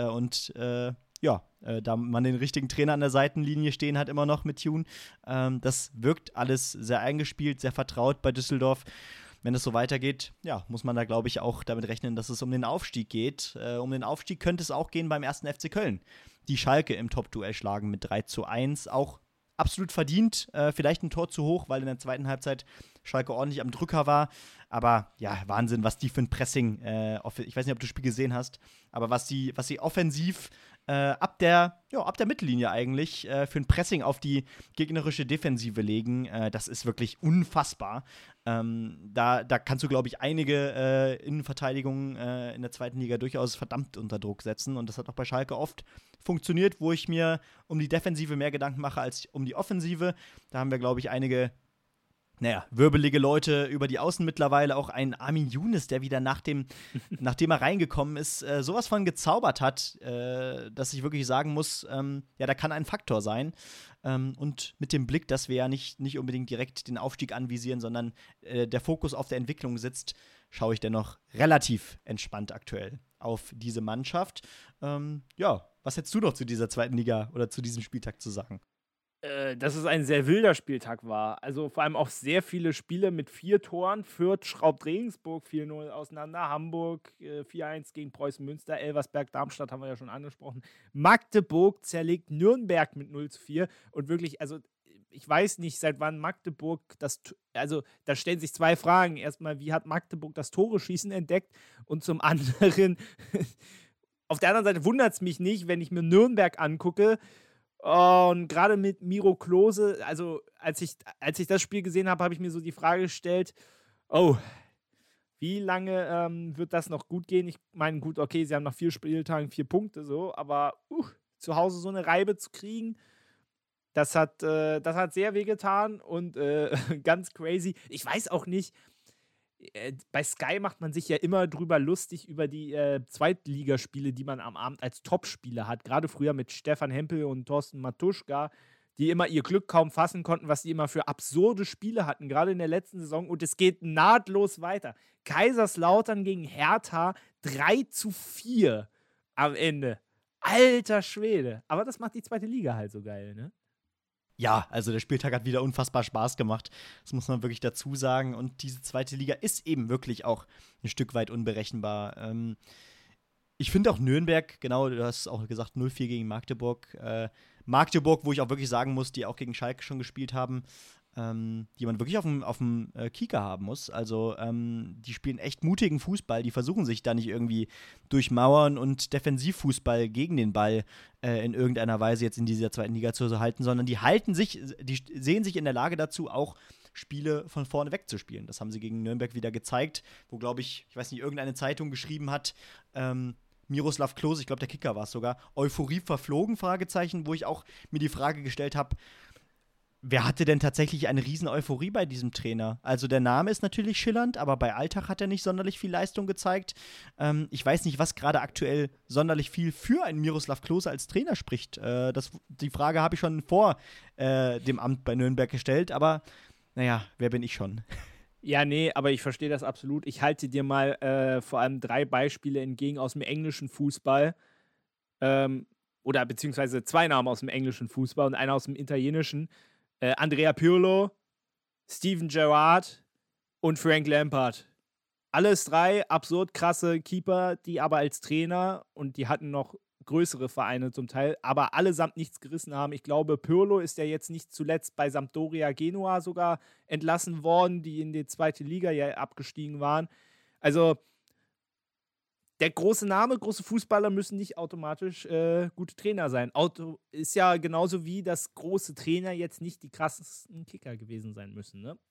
Da man den richtigen Trainer an der Seitenlinie stehen hat, immer noch mit Tune. Das wirkt alles sehr eingespielt, sehr vertraut bei Düsseldorf. Wenn es so weitergeht, ja, muss man da, glaube ich, auch damit rechnen, dass es um den Aufstieg geht. Um den Aufstieg könnte es auch gehen beim 1. FC Köln. Die Schalke im Top-Duell schlagen mit 3:1. Auch absolut verdient. Vielleicht ein Tor zu hoch, weil in der zweiten Halbzeit Schalke ordentlich am Drücker war. Aber ja, Wahnsinn, was die für ein Pressing, ich weiß nicht, ob du das Spiel gesehen hast, aber was sie offensiv ab der Mittellinie eigentlich für ein Pressing auf die gegnerische Defensive legen, das ist wirklich unfassbar. Da kannst du, glaube ich, einige Innenverteidigungen in der zweiten Liga durchaus verdammt unter Druck setzen. Und das hat auch bei Schalke oft funktioniert, wo ich mir um die Defensive mehr Gedanken mache als um die Offensive. Da haben wir, glaube ich, einige wirbelige Leute über die Außen mittlerweile, auch ein Armin Younes, der wieder nachdem er reingekommen ist, sowas von gezaubert hat, dass ich wirklich sagen muss, da kann ein Faktor sein. Und mit dem Blick, dass wir ja nicht unbedingt direkt den Aufstieg anvisieren, sondern der Fokus auf der Entwicklung sitzt, schaue ich dennoch relativ entspannt aktuell auf diese Mannschaft. Was hättest du noch zu dieser zweiten Liga oder zu diesem Spieltag zu sagen? Dass es ein sehr wilder Spieltag war. Also vor allem auch sehr viele Spiele mit 4 Toren. Fürth schraubt Regensburg 4:0 auseinander. Hamburg 4:1 gegen Preußen Münster. Elversberg, Darmstadt haben wir ja schon angesprochen. Magdeburg zerlegt Nürnberg mit 0:4. Und wirklich, also ich weiß nicht, seit wann Magdeburg da stellen sich 2 Fragen. Erstmal, wie hat Magdeburg das Tore-Schießen entdeckt? Und zum anderen, auf der anderen Seite wundert es mich nicht, wenn ich mir Nürnberg angucke. Und gerade mit Miro Klose, also als ich das Spiel gesehen habe, habe ich mir so die Frage gestellt, wie lange wird das noch gut gehen? Ich meine, gut, okay, sie haben nach 4 Spieltagen 4 Punkte, so, aber zu Hause so eine Reibe zu kriegen, das hat sehr wehgetan und ganz crazy. Ich weiß auch nicht, bei Sky macht man sich ja immer drüber lustig über die Zweitligaspiele, die man am Abend als Topspiele hat. Gerade früher mit Stefan Hempel und Thorsten Matuschka, die immer ihr Glück kaum fassen konnten, was die immer für absurde Spiele hatten, gerade in der letzten Saison. Und es geht nahtlos weiter. Kaiserslautern gegen Hertha 3:4 am Ende. Alter Schwede. Aber das macht die zweite Liga halt so geil, ne? Ja, also der Spieltag hat wieder unfassbar Spaß gemacht. Das muss man wirklich dazu sagen. Und diese zweite Liga ist eben wirklich auch ein Stück weit unberechenbar. Ich finde auch Nürnberg, genau, du hast auch gesagt, 0:4 gegen Magdeburg. Magdeburg, wo ich auch wirklich sagen muss, die auch gegen Schalke schon gespielt haben, die man wirklich auf dem Kieker haben muss. Also die spielen echt mutigen Fußball, die versuchen sich da nicht irgendwie durch Mauern und Defensivfußball gegen den Ball in irgendeiner Weise jetzt in dieser zweiten Liga zu halten, sondern die sehen sich in der Lage dazu, auch Spiele von vorne weg zu spielen. Das haben sie gegen Nürnberg wieder gezeigt, wo, glaube ich weiß nicht, irgendeine Zeitung geschrieben hat, Miroslav Klose, ich glaube, der Kicker war es sogar, Euphorie verflogen, Fragezeichen, wo ich auch mir die Frage gestellt habe, wer hatte denn tatsächlich eine riesen Euphorie bei diesem Trainer? Also der Name ist natürlich schillernd, aber bei Alltag hat er nicht sonderlich viel Leistung gezeigt. Ich weiß nicht, was gerade aktuell sonderlich viel für einen Miroslav Klose als Trainer spricht. Die Frage habe ich schon vor dem Amt bei Nürnberg gestellt, aber naja, wer bin ich schon? Ja, nee, aber ich verstehe das absolut. Ich halte dir mal vor allem 3 Beispiele entgegen aus dem englischen Fußball. Oder beziehungsweise 2 Namen aus dem englischen Fußball und einer aus dem italienischen. Andrea Pirlo, Steven Gerrard und Frank Lampard. Alles 3 absurd krasse Keeper, die aber als Trainer, und die hatten noch größere Vereine zum Teil, aber allesamt nichts gerissen haben. Ich glaube, Pirlo ist ja jetzt nicht zuletzt bei Sampdoria Genua sogar entlassen worden, die in die 2. Liga ja abgestiegen waren. Also der große Name, große Fußballer müssen nicht automatisch gute Trainer sein. Ist ja genauso wie, dass große Trainer jetzt nicht die krassesten Kicker gewesen sein müssen, ne?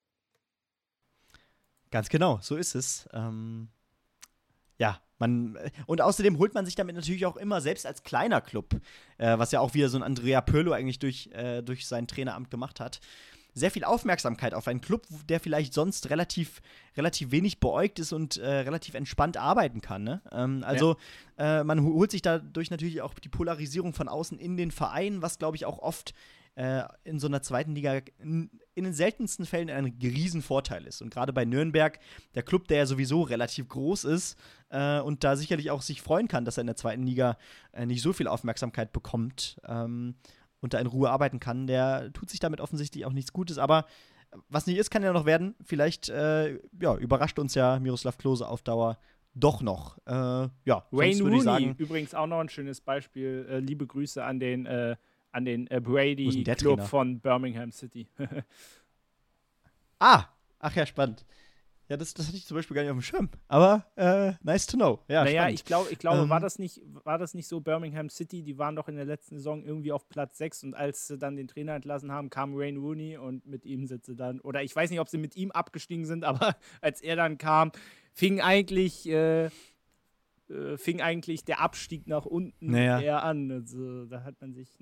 Ganz genau, so ist es. Ja, und außerdem holt man sich damit natürlich auch immer, selbst als kleiner Club, was ja auch wieder so ein Andrea Pirlo eigentlich durch sein Traineramt gemacht hat, sehr viel Aufmerksamkeit auf einen Club, der vielleicht sonst relativ wenig beäugt ist und relativ entspannt arbeiten kann. Ne? Man holt sich dadurch natürlich auch die Polarisierung von außen in den Verein, was, glaube ich, auch oft in so einer 2. Liga in den seltensten Fällen ein Riesenvorteil ist. Und gerade bei Nürnberg, der Club, der ja sowieso relativ groß ist und da sicherlich auch sich freuen kann, dass er in der 2. Liga nicht so viel Aufmerksamkeit bekommt und da in Ruhe arbeiten kann, der tut sich damit offensichtlich auch nichts Gutes. Aber was nicht ist, kann ja noch werden. Vielleicht überrascht uns ja Miroslav Klose auf Dauer doch noch. Wayne Rooney, übrigens auch noch ein schönes Beispiel. Liebe Grüße an den Brady-Club von Birmingham City. Ach ja, spannend. Ja, das hatte ich zum Beispiel gar nicht auf dem Schirm. Aber nice to know. Ja, naja, spannend. ich glaube, war das nicht so, Birmingham City, die waren doch in der letzten Saison irgendwie auf Platz 6 und als sie dann den Trainer entlassen haben, kam Wayne Rooney und mit ihm sind sie dann, oder ich weiß nicht, ob sie mit ihm abgestiegen sind, aber als er dann kam, fing eigentlich der Abstieg nach unten eher an. Also, da hat man sich,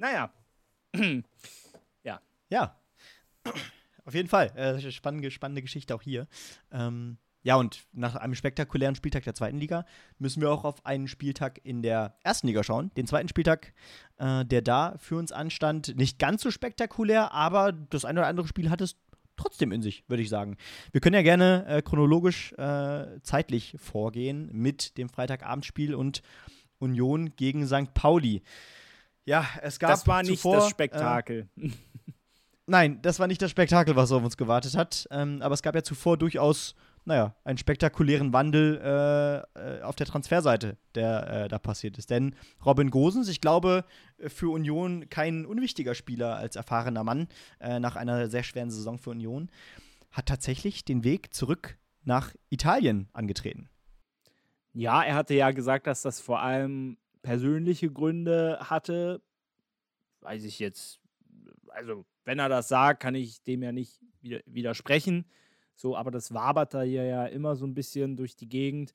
ja. Ja, auf jeden Fall. Spannende Geschichte auch hier. Und nach einem spektakulären Spieltag der 2. Liga müssen wir auch auf einen Spieltag in der 1. Liga schauen. Den 2. Spieltag, der da für uns anstand. Nicht ganz so spektakulär, aber das eine oder andere Spiel hat es trotzdem in sich, würde ich sagen. Wir können ja gerne chronologisch zeitlich vorgehen mit dem Freitagabendspiel und Union gegen St. Pauli. Ja, es gab das war nicht zuvor, das Spektakel. Nein, das war nicht das Spektakel, was auf uns gewartet hat. Aber es gab ja zuvor durchaus, einen spektakulären Wandel auf der Transferseite, der da passiert ist. Denn Robin Gosens, ich glaube, für Union kein unwichtiger Spieler als erfahrener Mann nach einer sehr schweren Saison für Union, hat tatsächlich den Weg zurück nach Italien angetreten. Ja, er hatte ja gesagt, dass das vor allem persönliche Gründe hatte. Weiß ich jetzt, also wenn er das sagt, kann ich dem ja nicht widersprechen. So, aber das wabert da hier ja immer so ein bisschen durch die Gegend.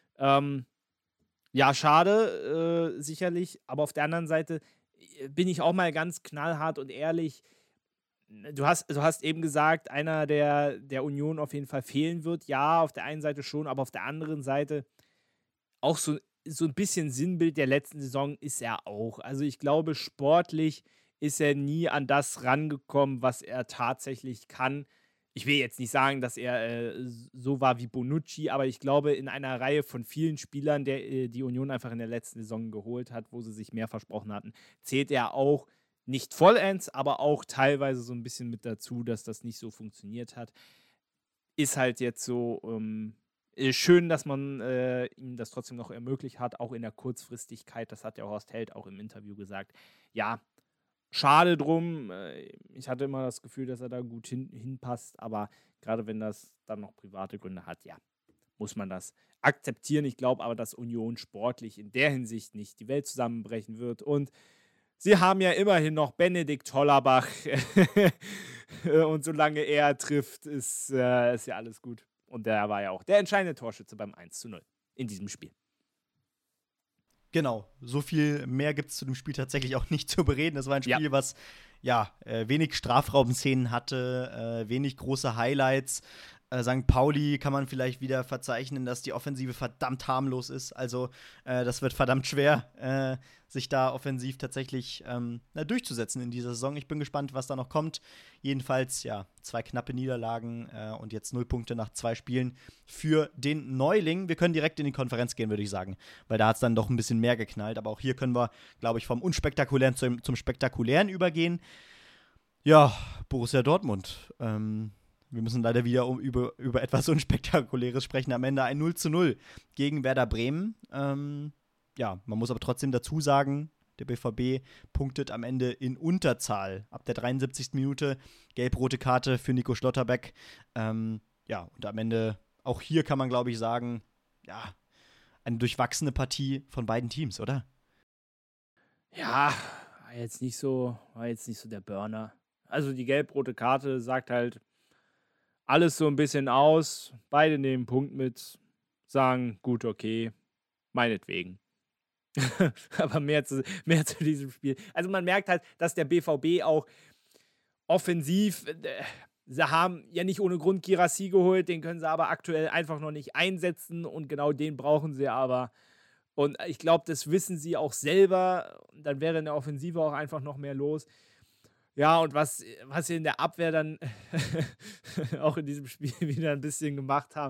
Ja, schade, sicherlich. Aber auf der anderen Seite bin ich auch mal ganz knallhart und ehrlich. Du hast eben gesagt, einer, der Union auf jeden Fall fehlen wird. Ja, auf der einen Seite schon, aber auf der anderen Seite auch so ein bisschen Sinnbild der letzten Saison ist er auch. Also ich glaube, sportlich ist er nie an das rangekommen, was er tatsächlich kann. Ich will jetzt nicht sagen, dass er so war wie Bonucci, aber ich glaube, in einer Reihe von vielen Spielern, die Union einfach in der letzten Saison geholt hat, wo sie sich mehr versprochen hatten, zählt er auch nicht vollends, aber auch teilweise so ein bisschen mit dazu, dass das nicht so funktioniert hat. Ist halt jetzt so schön, dass man ihm das trotzdem noch ermöglicht hat, auch in der Kurzfristigkeit. Das hat ja Horst Held auch im Interview gesagt. Ja, schade drum. Ich hatte immer das Gefühl, dass er da gut hinpasst, aber gerade wenn das dann noch private Gründe hat, ja, muss man das akzeptieren. Ich glaube aber, dass Union sportlich in der Hinsicht nicht die Welt zusammenbrechen wird und sie haben ja immerhin noch Benedikt Hollerbach und solange er trifft, ist ja alles gut. Und der war ja auch der entscheidende Torschütze beim 1:0 in diesem Spiel. Genau, so viel mehr gibt es zu dem Spiel tatsächlich auch nicht zu bereden. Das war ein Spiel, was wenig Strafraumszenen hatte, wenig große Highlights. St. Pauli kann man vielleicht wieder verzeichnen, dass die Offensive verdammt harmlos ist. Also das wird verdammt schwer, sich da offensiv tatsächlich durchzusetzen in dieser Saison. Ich bin gespannt, was da noch kommt. Jedenfalls, 2 knappe Niederlagen und jetzt 0 Punkte nach 2 Spielen für den Neuling. Wir können direkt in die Konferenz gehen, würde ich sagen, weil da hat es dann doch ein bisschen mehr geknallt. Aber auch hier können wir, glaube ich, vom Unspektakulären zum Spektakulären übergehen. Ja, Borussia Dortmund. Wir müssen leider wieder über etwas Unspektakuläres sprechen. Am Ende ein 0:0 gegen Werder Bremen. Man muss aber trotzdem dazu sagen, der BVB punktet am Ende in Unterzahl. Ab der 73. Minute gelb-rote Karte für Nico Schlotterbeck. Und am Ende, auch hier kann man, glaube ich, sagen, eine durchwachsene Partie von beiden Teams, oder? Ja, war jetzt nicht so der Burner. Also die gelb-rote Karte sagt halt alles so ein bisschen aus. Beide nehmen Punkt mit, sagen, gut, okay, meinetwegen. Aber mehr zu diesem Spiel. Also man merkt halt, dass der BVB auch offensiv, sie haben ja nicht ohne Grund Guirassy geholt, den können sie aber aktuell einfach noch nicht einsetzen und genau den brauchen sie aber. Und ich glaube, das wissen sie auch selber. Dann wäre in der Offensive auch einfach noch mehr los. Ja, und was sie in der Abwehr dann auch in diesem Spiel wieder ein bisschen gemacht haben.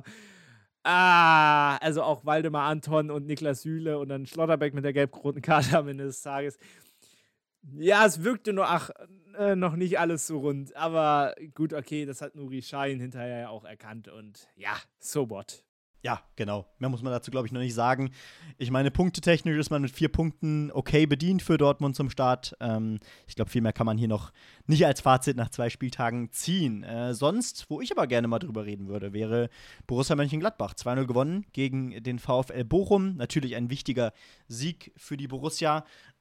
Also auch Waldemar Anton und Niklas Süle und dann Schlotterbeck mit der gelb-roten Karte am Ende des Tages. Ja, es wirkte noch nicht alles so rund. Aber gut, okay, das hat Nuri Sahin hinterher ja auch erkannt. Und ja, so what. Ja, genau. Mehr muss man dazu, glaube ich, noch nicht sagen. Ich meine, punktetechnisch ist man mit 4 Punkten okay bedient für Dortmund zum Start. Ich glaube, viel mehr kann man hier noch nicht als Fazit nach 2 Spieltagen ziehen. Sonst, wo ich aber gerne mal drüber reden würde, wäre Borussia Mönchengladbach. 2:0 gewonnen gegen den VfL Bochum. Natürlich ein wichtiger Sieg für die Borussia.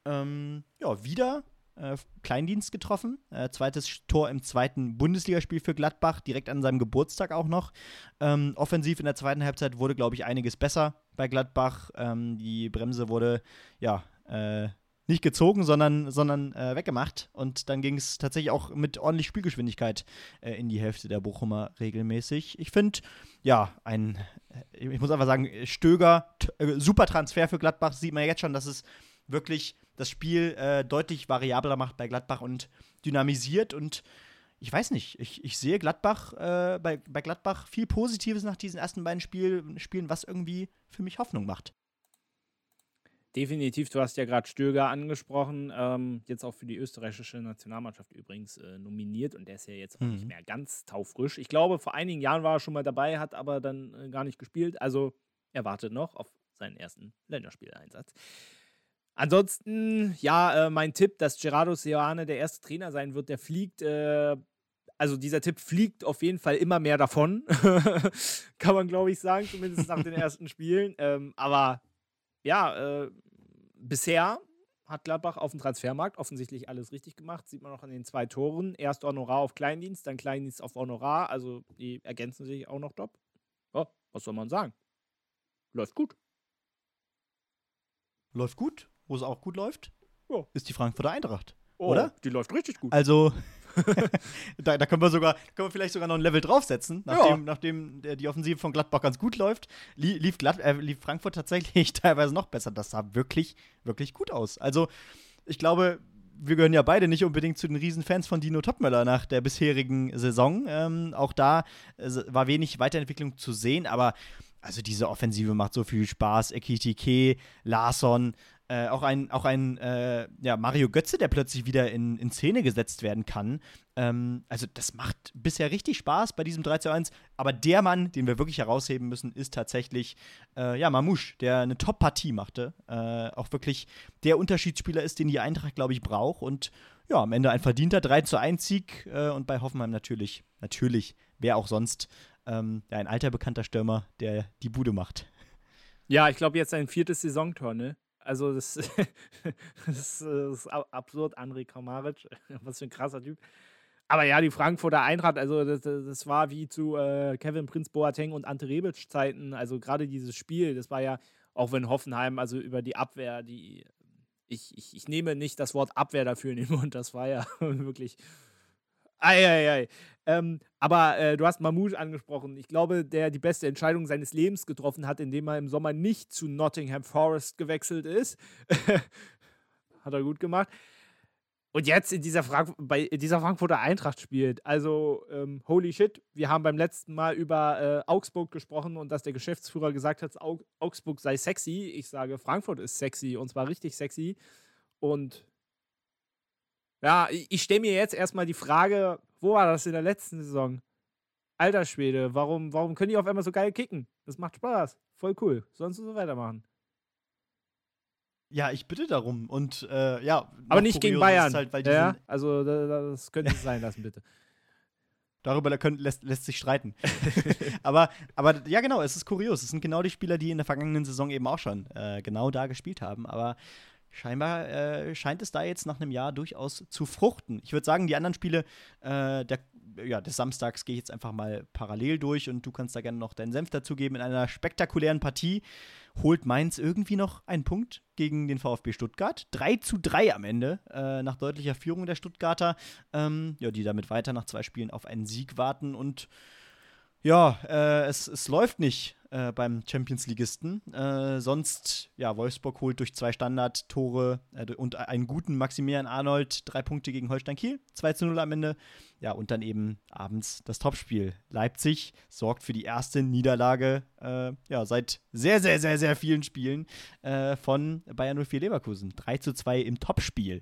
Wieder Kleindienst getroffen. Zweites Tor im 2. Bundesligaspiel für Gladbach, direkt an seinem Geburtstag auch noch. Offensiv in der 2. Halbzeit wurde, glaube ich, einiges besser bei Gladbach. Die Bremse wurde, nicht gezogen, sondern weggemacht. Und dann ging es tatsächlich auch mit ordentlich Spielgeschwindigkeit in die Hälfte der Bochumer regelmäßig. Ich finde, ich muss einfach sagen, Stöger, super Transfer für Gladbach. Sieht man jetzt schon, dass es wirklich das Spiel deutlich variabler macht bei Gladbach und dynamisiert. Und ich weiß nicht, ich sehe Gladbach bei Gladbach viel Positives nach diesen ersten beiden Spielen, was irgendwie für mich Hoffnung macht. Definitiv, du hast ja gerade Stöger angesprochen, jetzt auch für die österreichische Nationalmannschaft übrigens nominiert und der ist ja jetzt auch nicht mehr ganz taufrisch. Ich glaube, vor einigen Jahren war er schon mal dabei, hat aber dann gar nicht gespielt, also er wartet noch auf seinen ersten Länderspieleinsatz. Ansonsten, mein Tipp, dass Gerardo Seoane der erste Trainer sein wird, der fliegt, also dieser Tipp fliegt auf jeden Fall immer mehr davon, kann man glaube ich sagen, zumindest nach den ersten Spielen, aber bisher hat Gladbach auf dem Transfermarkt offensichtlich alles richtig gemacht, sieht man auch an den 2 Toren, erst Honorar auf Kleindienst, dann Kleindienst auf Honorar, also die ergänzen sich auch noch top. Ja, was soll man sagen? Läuft gut. Läuft gut. Wo es auch gut läuft, ist die Frankfurter Eintracht, Oh, oder? Die läuft richtig gut. Also, da können wir vielleicht sogar noch ein Level draufsetzen, nachdem die Offensive von Gladbach ganz gut läuft, lief Frankfurt tatsächlich teilweise noch besser. Das sah wirklich, wirklich gut aus. Also, ich glaube, wir gehören ja beide nicht unbedingt zu den Riesenfans von Dino Topmöller nach der bisherigen Saison. Auch da war wenig Weiterentwicklung zu sehen, aber also diese Offensive macht so viel Spaß. Ekitike, Larsson, auch ein Mario Götze, der plötzlich wieder in Szene gesetzt werden kann. Also das macht bisher richtig Spaß bei diesem 3:1. Aber der Mann, den wir wirklich herausheben müssen, ist tatsächlich Mamouche, der eine Top-Partie machte. Auch wirklich der Unterschiedsspieler ist, den die Eintracht, glaube ich, braucht. Und ja, am Ende ein verdienter 3:1-Sieg. Und bei Hoffenheim natürlich, wer auch sonst, ein alter bekannter Stürmer, der die Bude macht. Ja, ich glaube jetzt sein 4. Saisontor, ne? Also das ist absurd, Andrej Kramaric, was für ein krasser Typ. Aber ja, die Frankfurter Eintracht, also das war wie zu Kevin Prince Boateng und Ante Rebic Zeiten, also gerade dieses Spiel, das war ja, auch wenn Hoffenheim also über die Abwehr die Ich nehme nicht das Wort Abwehr dafür in den Mund, das war ja wirklich. Eieiei. Aber du hast Mamouche angesprochen. Ich glaube, der die beste Entscheidung seines Lebens getroffen hat, indem er im Sommer nicht zu Nottingham Forest gewechselt ist. Hat er gut gemacht. Und jetzt bei dieser Frankfurter Eintracht spielt. Also, holy shit, wir haben beim letzten Mal über Augsburg gesprochen und dass der Geschäftsführer gesagt hat, Augsburg sei sexy. Ich sage, Frankfurt ist sexy und zwar richtig sexy. Und ja, ich stelle mir jetzt erstmal die Frage, wo war das in der letzten Saison? Alter Schwede, warum können die auf einmal so geil kicken? Das macht Spaß. Voll cool. Sonst so weitermachen. Ja, ich bitte darum. Und ja. Aber nicht gegen Bayern. Halt, weil ja, also das könnte es sein lassen, bitte. Darüber lässt sich streiten. aber ja, genau, es ist kurios. Es sind genau die Spieler, die in der vergangenen Saison eben auch schon genau da gespielt haben. Aber scheinbar scheint es da jetzt nach einem Jahr durchaus zu fruchten. Ich würde sagen, die anderen Spiele des Samstags gehe ich jetzt einfach mal parallel durch und du kannst da gerne noch deinen Senf dazugeben. In einer spektakulären Partie holt Mainz irgendwie noch einen Punkt gegen den VfB Stuttgart. 3:3 am Ende, nach deutlicher Führung der Stuttgarter, die damit weiter nach 2 Spielen auf einen Sieg warten. Und ja, es läuft nicht beim Champions-Ligisten. Sonst, ja, Wolfsburg holt durch 2 Standardtore und einen guten Maximilian Arnold 3 Punkte gegen Holstein Kiel. 2:0 am Ende. Ja, und dann eben abends das Topspiel. Leipzig sorgt für die erste Niederlage seit sehr, sehr, sehr, sehr vielen Spielen von Bayer 04 Leverkusen. 3:2 im Topspiel.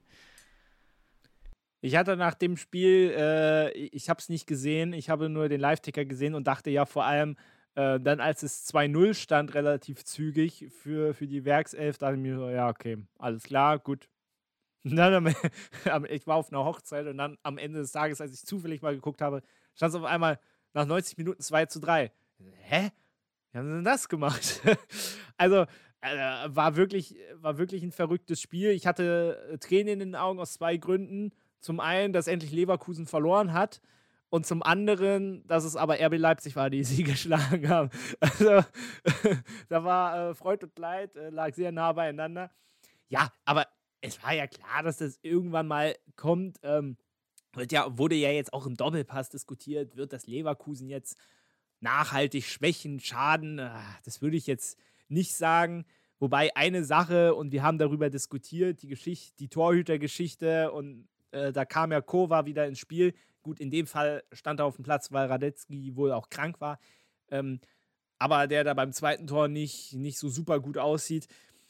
Ich hatte nach dem Spiel, ich habe es nicht gesehen, ich habe nur den Live-Ticker gesehen und dachte ja vor allem, dann als es 2:0 stand, relativ zügig für die Werkself, dachte ich mir so, ja, okay, alles klar, gut. Und dann ich war auf einer Hochzeit und dann am Ende des Tages, als ich zufällig mal geguckt habe, stand es auf einmal nach 90 Minuten 2:3. Hä? Wie haben sie denn das gemacht? Also, war wirklich ein verrücktes Spiel. Ich hatte Tränen in den Augen aus 2 Gründen. Zum einen, dass endlich Leverkusen verloren hat und zum anderen, dass es aber RB Leipzig war, die sie geschlagen haben. Also, da war Freud und Leid, lag sehr nah beieinander. Ja, aber es war ja klar, dass das irgendwann mal kommt. Wurde ja jetzt auch im Doppelpass diskutiert, wird das Leverkusen jetzt nachhaltig schwächen, schaden? Das würde ich jetzt nicht sagen. Wobei eine Sache, und wir haben darüber diskutiert, die Torhütergeschichte und da kam ja Kova wieder ins Spiel. Gut, in dem Fall stand er auf dem Platz, weil Radetzky wohl auch krank war. Aber der da beim zweiten Tor nicht so super gut aussieht.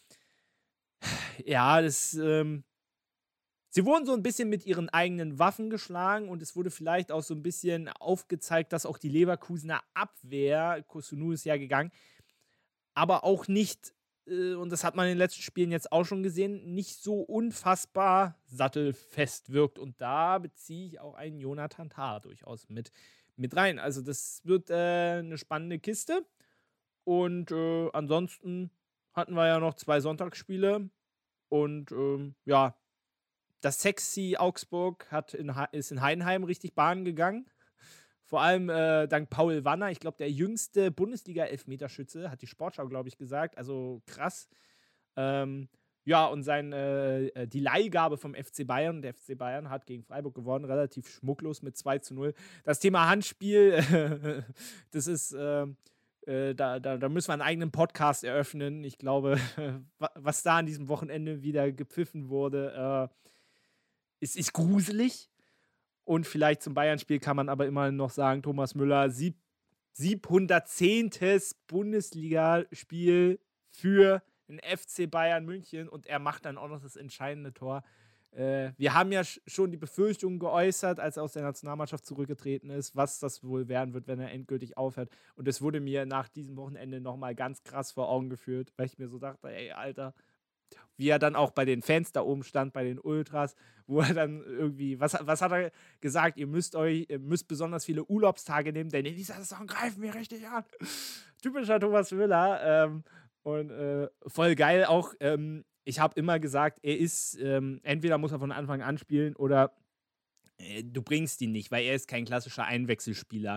Ja, sie wurden so ein bisschen mit ihren eigenen Waffen geschlagen und es wurde vielleicht auch so ein bisschen aufgezeigt, dass auch die Leverkusener Abwehr, Kusunu ist ja gegangen, aber auch nicht, und das hat man in den letzten Spielen jetzt auch schon gesehen, nicht so unfassbar sattelfest wirkt. Und da beziehe ich auch einen Jonathan Tah durchaus mit rein. Also das wird eine spannende Kiste. Und ansonsten hatten wir ja noch 2 Sonntagsspiele. Und das sexy Augsburg ist in Heidenheim richtig Bahn gegangen. Vor allem dank Paul Wanner, ich glaube, der jüngste Bundesliga-Elfmeterschütze, hat die Sportschau, glaube ich, gesagt. Also krass. Und die Leihgabe vom FC Bayern. Der FC Bayern hat gegen Freiburg gewonnen, relativ schmucklos mit 2:0. Das Thema Handspiel, das ist, da müssen wir einen eigenen Podcast eröffnen. Ich glaube, was da an diesem Wochenende wieder gepfiffen wurde, ist gruselig. Und vielleicht zum Bayern-Spiel kann man aber immer noch sagen, Thomas Müller, 710. Bundesligaspiel für den FC Bayern München und er macht dann auch noch das entscheidende Tor. Wir haben ja schon die Befürchtungen geäußert, als er aus der Nationalmannschaft zurückgetreten ist, was das wohl werden wird, wenn er endgültig aufhört. Und es wurde mir nach diesem Wochenende nochmal ganz krass vor Augen geführt, weil ich mir so dachte, ey, Alter, wie er dann auch bei den Fans da oben stand, bei den Ultras, wo er dann irgendwie, was hat er gesagt? Ihr müsst besonders viele Urlaubstage nehmen, denn in dieser Saison greifen wir richtig an. Typischer Thomas Müller. Voll geil auch. Ich habe immer gesagt, er ist, entweder muss er von Anfang an spielen oder du bringst ihn nicht, weil er ist kein klassischer Einwechselspieler.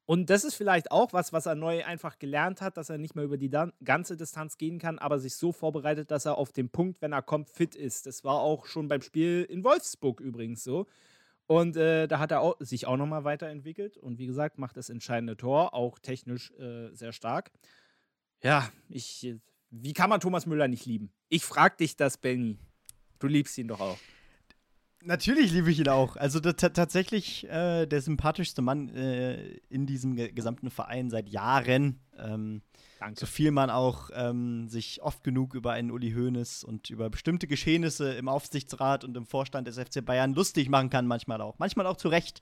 Und das ist vielleicht auch was er neu einfach gelernt hat, dass er nicht mehr über die ganze Distanz gehen kann, aber sich so vorbereitet, dass er auf dem Punkt, wenn er kommt, fit ist. Das war auch schon beim Spiel in Wolfsburg übrigens so. Und da hat er sich auch nochmal weiterentwickelt und wie gesagt, macht das entscheidende Tor, auch technisch sehr stark. Ja, wie kann man Thomas Müller nicht lieben? Ich frag dich das, Benny. Du liebst ihn doch auch. Natürlich liebe ich ihn auch. Also tatsächlich der sympathischste Mann in diesem gesamten Verein seit Jahren. Danke. So viel man auch sich oft genug über einen Uli Hoeneß und über bestimmte Geschehnisse im Aufsichtsrat und im Vorstand des FC Bayern lustig machen kann, manchmal auch zu Recht,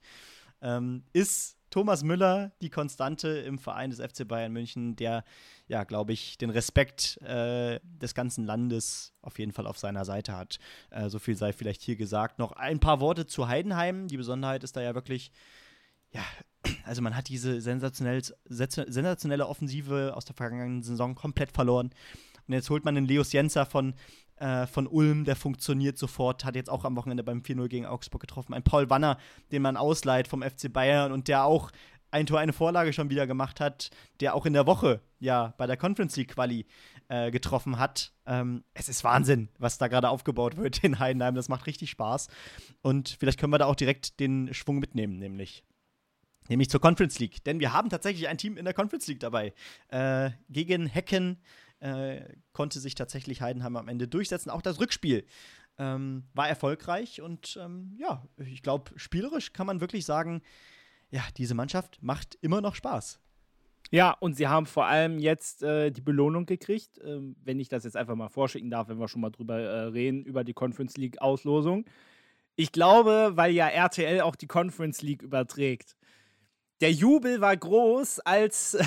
ist Thomas Müller die Konstante im Verein des FC Bayern München, der, ja, glaube ich, den Respekt des ganzen Landes auf jeden Fall auf seiner Seite hat. So viel sei vielleicht hier gesagt. Noch ein paar Worte zu Heidenheim. Die Besonderheit ist da ja wirklich, ja, also man hat diese sensationelle Offensive aus der vergangenen Saison komplett verloren. Und jetzt holt man den Leos Jenzer von Ulm, der funktioniert sofort, hat jetzt auch am Wochenende beim 4-0 gegen Augsburg getroffen. Ein Paul Wanner, den man ausleiht vom FC Bayern und der auch ein Tor, eine Vorlage schon wieder gemacht hat, der auch in der Woche ja bei der Conference League Quali getroffen hat. Es ist Wahnsinn, was da gerade aufgebaut wird in Heidenheim. Das macht richtig Spaß. Und vielleicht können wir da auch direkt den Schwung mitnehmen, nämlich zur Conference League. Denn wir haben tatsächlich ein Team in der Conference League dabei. Gegen Hecken konnte sich tatsächlich Heidenheim am Ende durchsetzen. Auch das Rückspiel war erfolgreich und ja, ich glaube, spielerisch kann man wirklich sagen, ja, diese Mannschaft macht immer noch Spaß. Ja, und sie haben vor allem jetzt die Belohnung gekriegt, wenn ich das jetzt einfach mal vorschicken darf, wenn wir schon mal drüber reden, über die Conference League Auslosung. Ich glaube, weil ja RTL auch die Conference League überträgt. Der Jubel war groß, als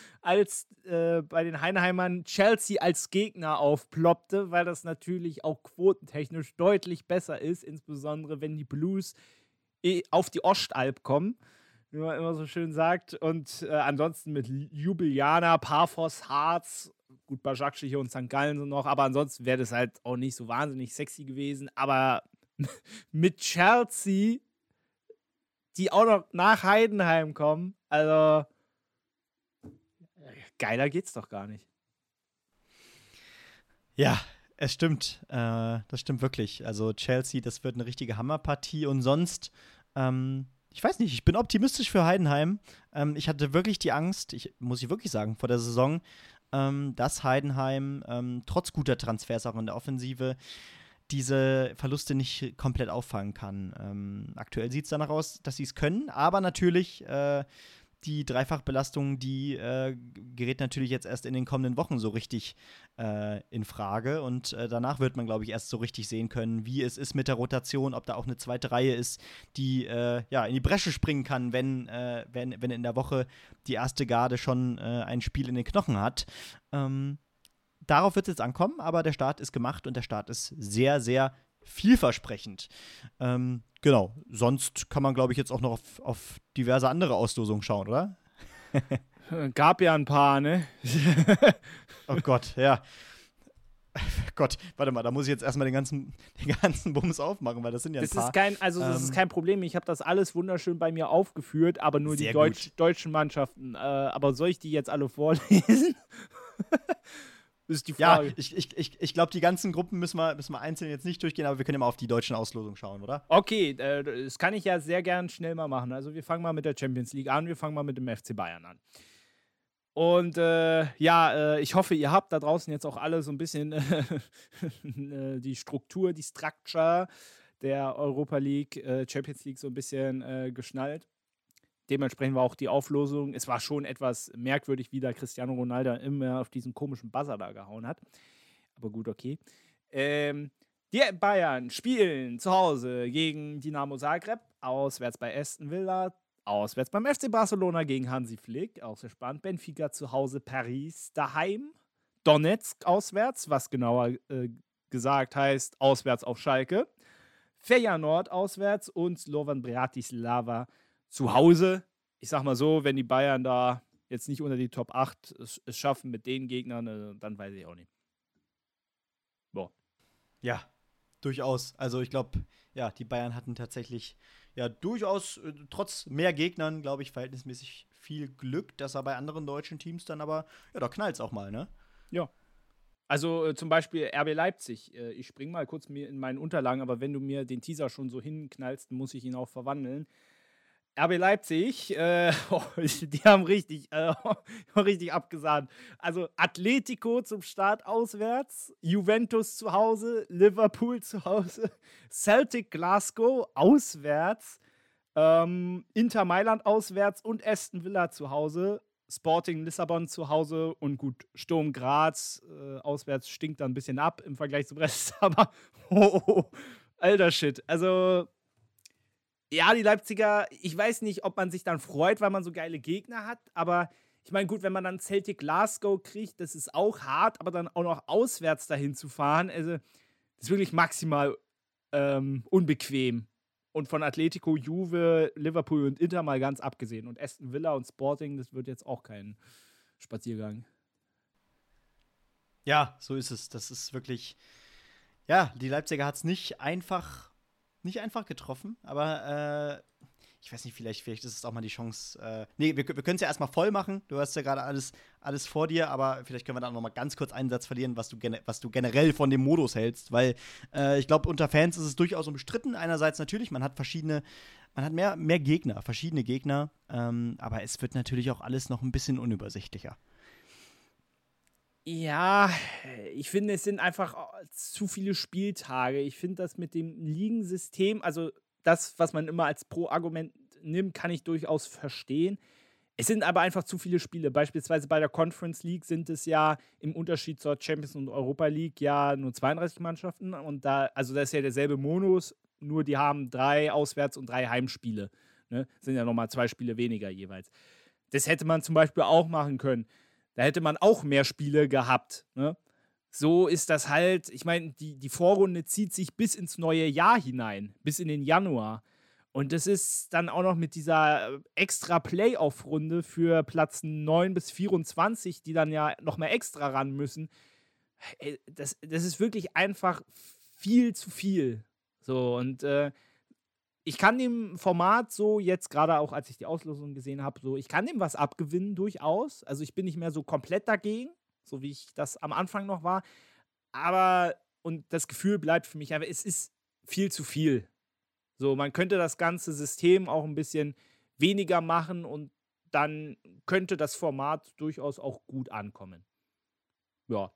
bei den Heidenheimern Chelsea als Gegner aufploppte, weil das natürlich auch quotentechnisch deutlich besser ist, insbesondere wenn die Blues auf die Ostalb kommen, wie man immer so schön sagt. Und ansonsten mit Ljubljana, Paphos, Harz, gut, Başakşehir hier und St. Gallen sind noch, aber ansonsten wäre das halt auch nicht so wahnsinnig sexy gewesen. Aber mit Chelsea, die auch noch nach Heidenheim kommen, also geiler geht's doch gar nicht. Ja, es stimmt. Das stimmt wirklich. Also Chelsea, das wird eine richtige Hammerpartie. Und sonst, ich weiß nicht, ich bin optimistisch für Heidenheim. Ich hatte wirklich die Angst, muss ich wirklich sagen, vor der Saison, dass Heidenheim trotz guter Transfers auch in der Offensive diese Verluste nicht komplett auffangen kann. Aktuell sieht es danach aus, dass sie es können, aber natürlich die Dreifachbelastung, die gerät natürlich jetzt erst in den kommenden Wochen so richtig in Frage und danach wird man, glaube ich, erst so richtig sehen können, wie es ist mit der Rotation, ob da auch eine zweite Reihe ist, die ja, in die Bresche springen kann, wenn in der Woche die erste Garde schon ein Spiel in den Knochen hat. Darauf wird es jetzt ankommen, aber der Start ist gemacht und der Start ist sehr, sehr vielversprechend. Genau, sonst kann man, glaube ich, jetzt auch noch auf diverse andere Auslosungen schauen, oder? Gab ja ein paar, ne? Oh Gott, ja. Gott, warte mal, da muss ich jetzt erstmal den ganzen Bums aufmachen, weil das sind ja ein paar. Das ist kein Problem. Ich habe das alles wunderschön bei mir aufgeführt, aber nur die deutschen Mannschaften. Aber soll ich die jetzt alle vorlesen? Ist die Frage. Ja, ich glaube, die ganzen Gruppen müssen wir einzeln jetzt nicht durchgehen, aber wir können ja mal auf die deutschen Auslosungen schauen, oder? Okay, das kann ich ja sehr gern schnell mal machen. Also wir fangen mal mit der Champions League an, wir fangen mal mit dem FC Bayern an. Und ich hoffe, ihr habt da draußen jetzt auch alle so ein bisschen die Struktur, die Structure der Europa League, Champions League so ein bisschen geschnallt. Dementsprechend war auch die Auflosung, es war schon etwas merkwürdig, wie da Cristiano Ronaldo immer auf diesen komischen Buzzer da gehauen hat. Aber gut, okay. Die Bayern spielen zu Hause gegen Dinamo Zagreb, auswärts bei Aston Villa, auswärts beim FC Barcelona gegen Hansi Flick, auch sehr spannend. Benfica zu Hause, Paris daheim, Donetsk auswärts, was genauer gesagt heißt, auswärts auf Schalke, Feyenoord auswärts und Slovan Bratislava zu Hause. Ich sag mal so, wenn die Bayern da jetzt nicht unter die Top 8 es schaffen mit den Gegnern, dann weiß ich auch nicht. Boah. Ja, durchaus. Also ich glaube, ja, die Bayern hatten tatsächlich ja durchaus trotz mehr Gegnern, glaube ich, verhältnismäßig viel Glück, dass er bei anderen deutschen Teams dann aber, ja, da knallt's auch mal, ne? Ja. Also zum Beispiel RB Leipzig. Ich spring mal kurz mir in meinen Unterlagen, aber wenn du mir den Teaser schon so hinknallst, muss ich ihn auch verwandeln. RB Leipzig, die haben richtig abgesahnt. Also Atletico zum Start auswärts, Juventus zu Hause, Liverpool zu Hause, Celtic Glasgow auswärts, Inter Mailand auswärts und Aston Villa zu Hause, Sporting Lissabon zu Hause und gut, Sturm Graz auswärts stinkt da ein bisschen ab im Vergleich zum Rest, aber alter Shit. Also ja, die Leipziger, ich weiß nicht, ob man sich dann freut, weil man so geile Gegner hat, aber ich meine, gut, wenn man dann Celtic Glasgow kriegt, das ist auch hart, aber dann auch noch auswärts dahin zu fahren, also das ist wirklich maximal unbequem. Und von Atletico, Juve, Liverpool und Inter mal ganz abgesehen. Und Aston Villa und Sporting, das wird jetzt auch kein Spaziergang. Ja, so ist es. Das ist wirklich, ja, die Leipziger hat es nicht einfach getroffen, aber ich weiß nicht, vielleicht ist es auch mal die Chance. Nee, wir können es ja erstmal voll machen. Du hast ja gerade alles vor dir, aber vielleicht können wir da noch mal ganz kurz einen Satz verlieren, was du generell von dem Modus hältst, weil ich glaube, unter Fans ist es durchaus umstritten. Einerseits natürlich, man hat mehr Gegner, verschiedene Gegner, aber es wird natürlich auch alles noch ein bisschen unübersichtlicher. Ja, ich finde, es sind einfach zu viele Spieltage. Ich finde das mit dem Ligensystem, also das, was man immer als Pro-Argument nimmt, kann ich durchaus verstehen. Es sind aber einfach zu viele Spiele. Beispielsweise bei der Conference League sind es ja im Unterschied zur Champions und Europa League ja nur 32 Mannschaften. Und da ist ja derselbe Modus, nur die haben 3 Auswärts- und 3 Heimspiele. Ne? Sind ja nochmal 2 Spiele weniger jeweils. Das hätte man zum Beispiel auch machen können. Da hätte man auch mehr Spiele gehabt. Ne? So ist das halt, ich meine, die Vorrunde zieht sich bis ins neue Jahr hinein, bis in den Januar. Und das ist dann auch noch mit dieser extra Playoff-Runde für Platz 9 bis 24, die dann ja noch mal extra ran müssen. Das ist wirklich einfach viel zu viel. So, und ich kann dem Format so jetzt, gerade auch als ich die Auslosung gesehen habe, so, ich kann dem was abgewinnen durchaus. Also ich bin nicht mehr so komplett dagegen, so wie ich das am Anfang noch war. Aber, und das Gefühl bleibt für mich einfach, es ist viel zu viel. So, man könnte das ganze System auch ein bisschen weniger machen und dann könnte das Format durchaus auch gut ankommen. Ja.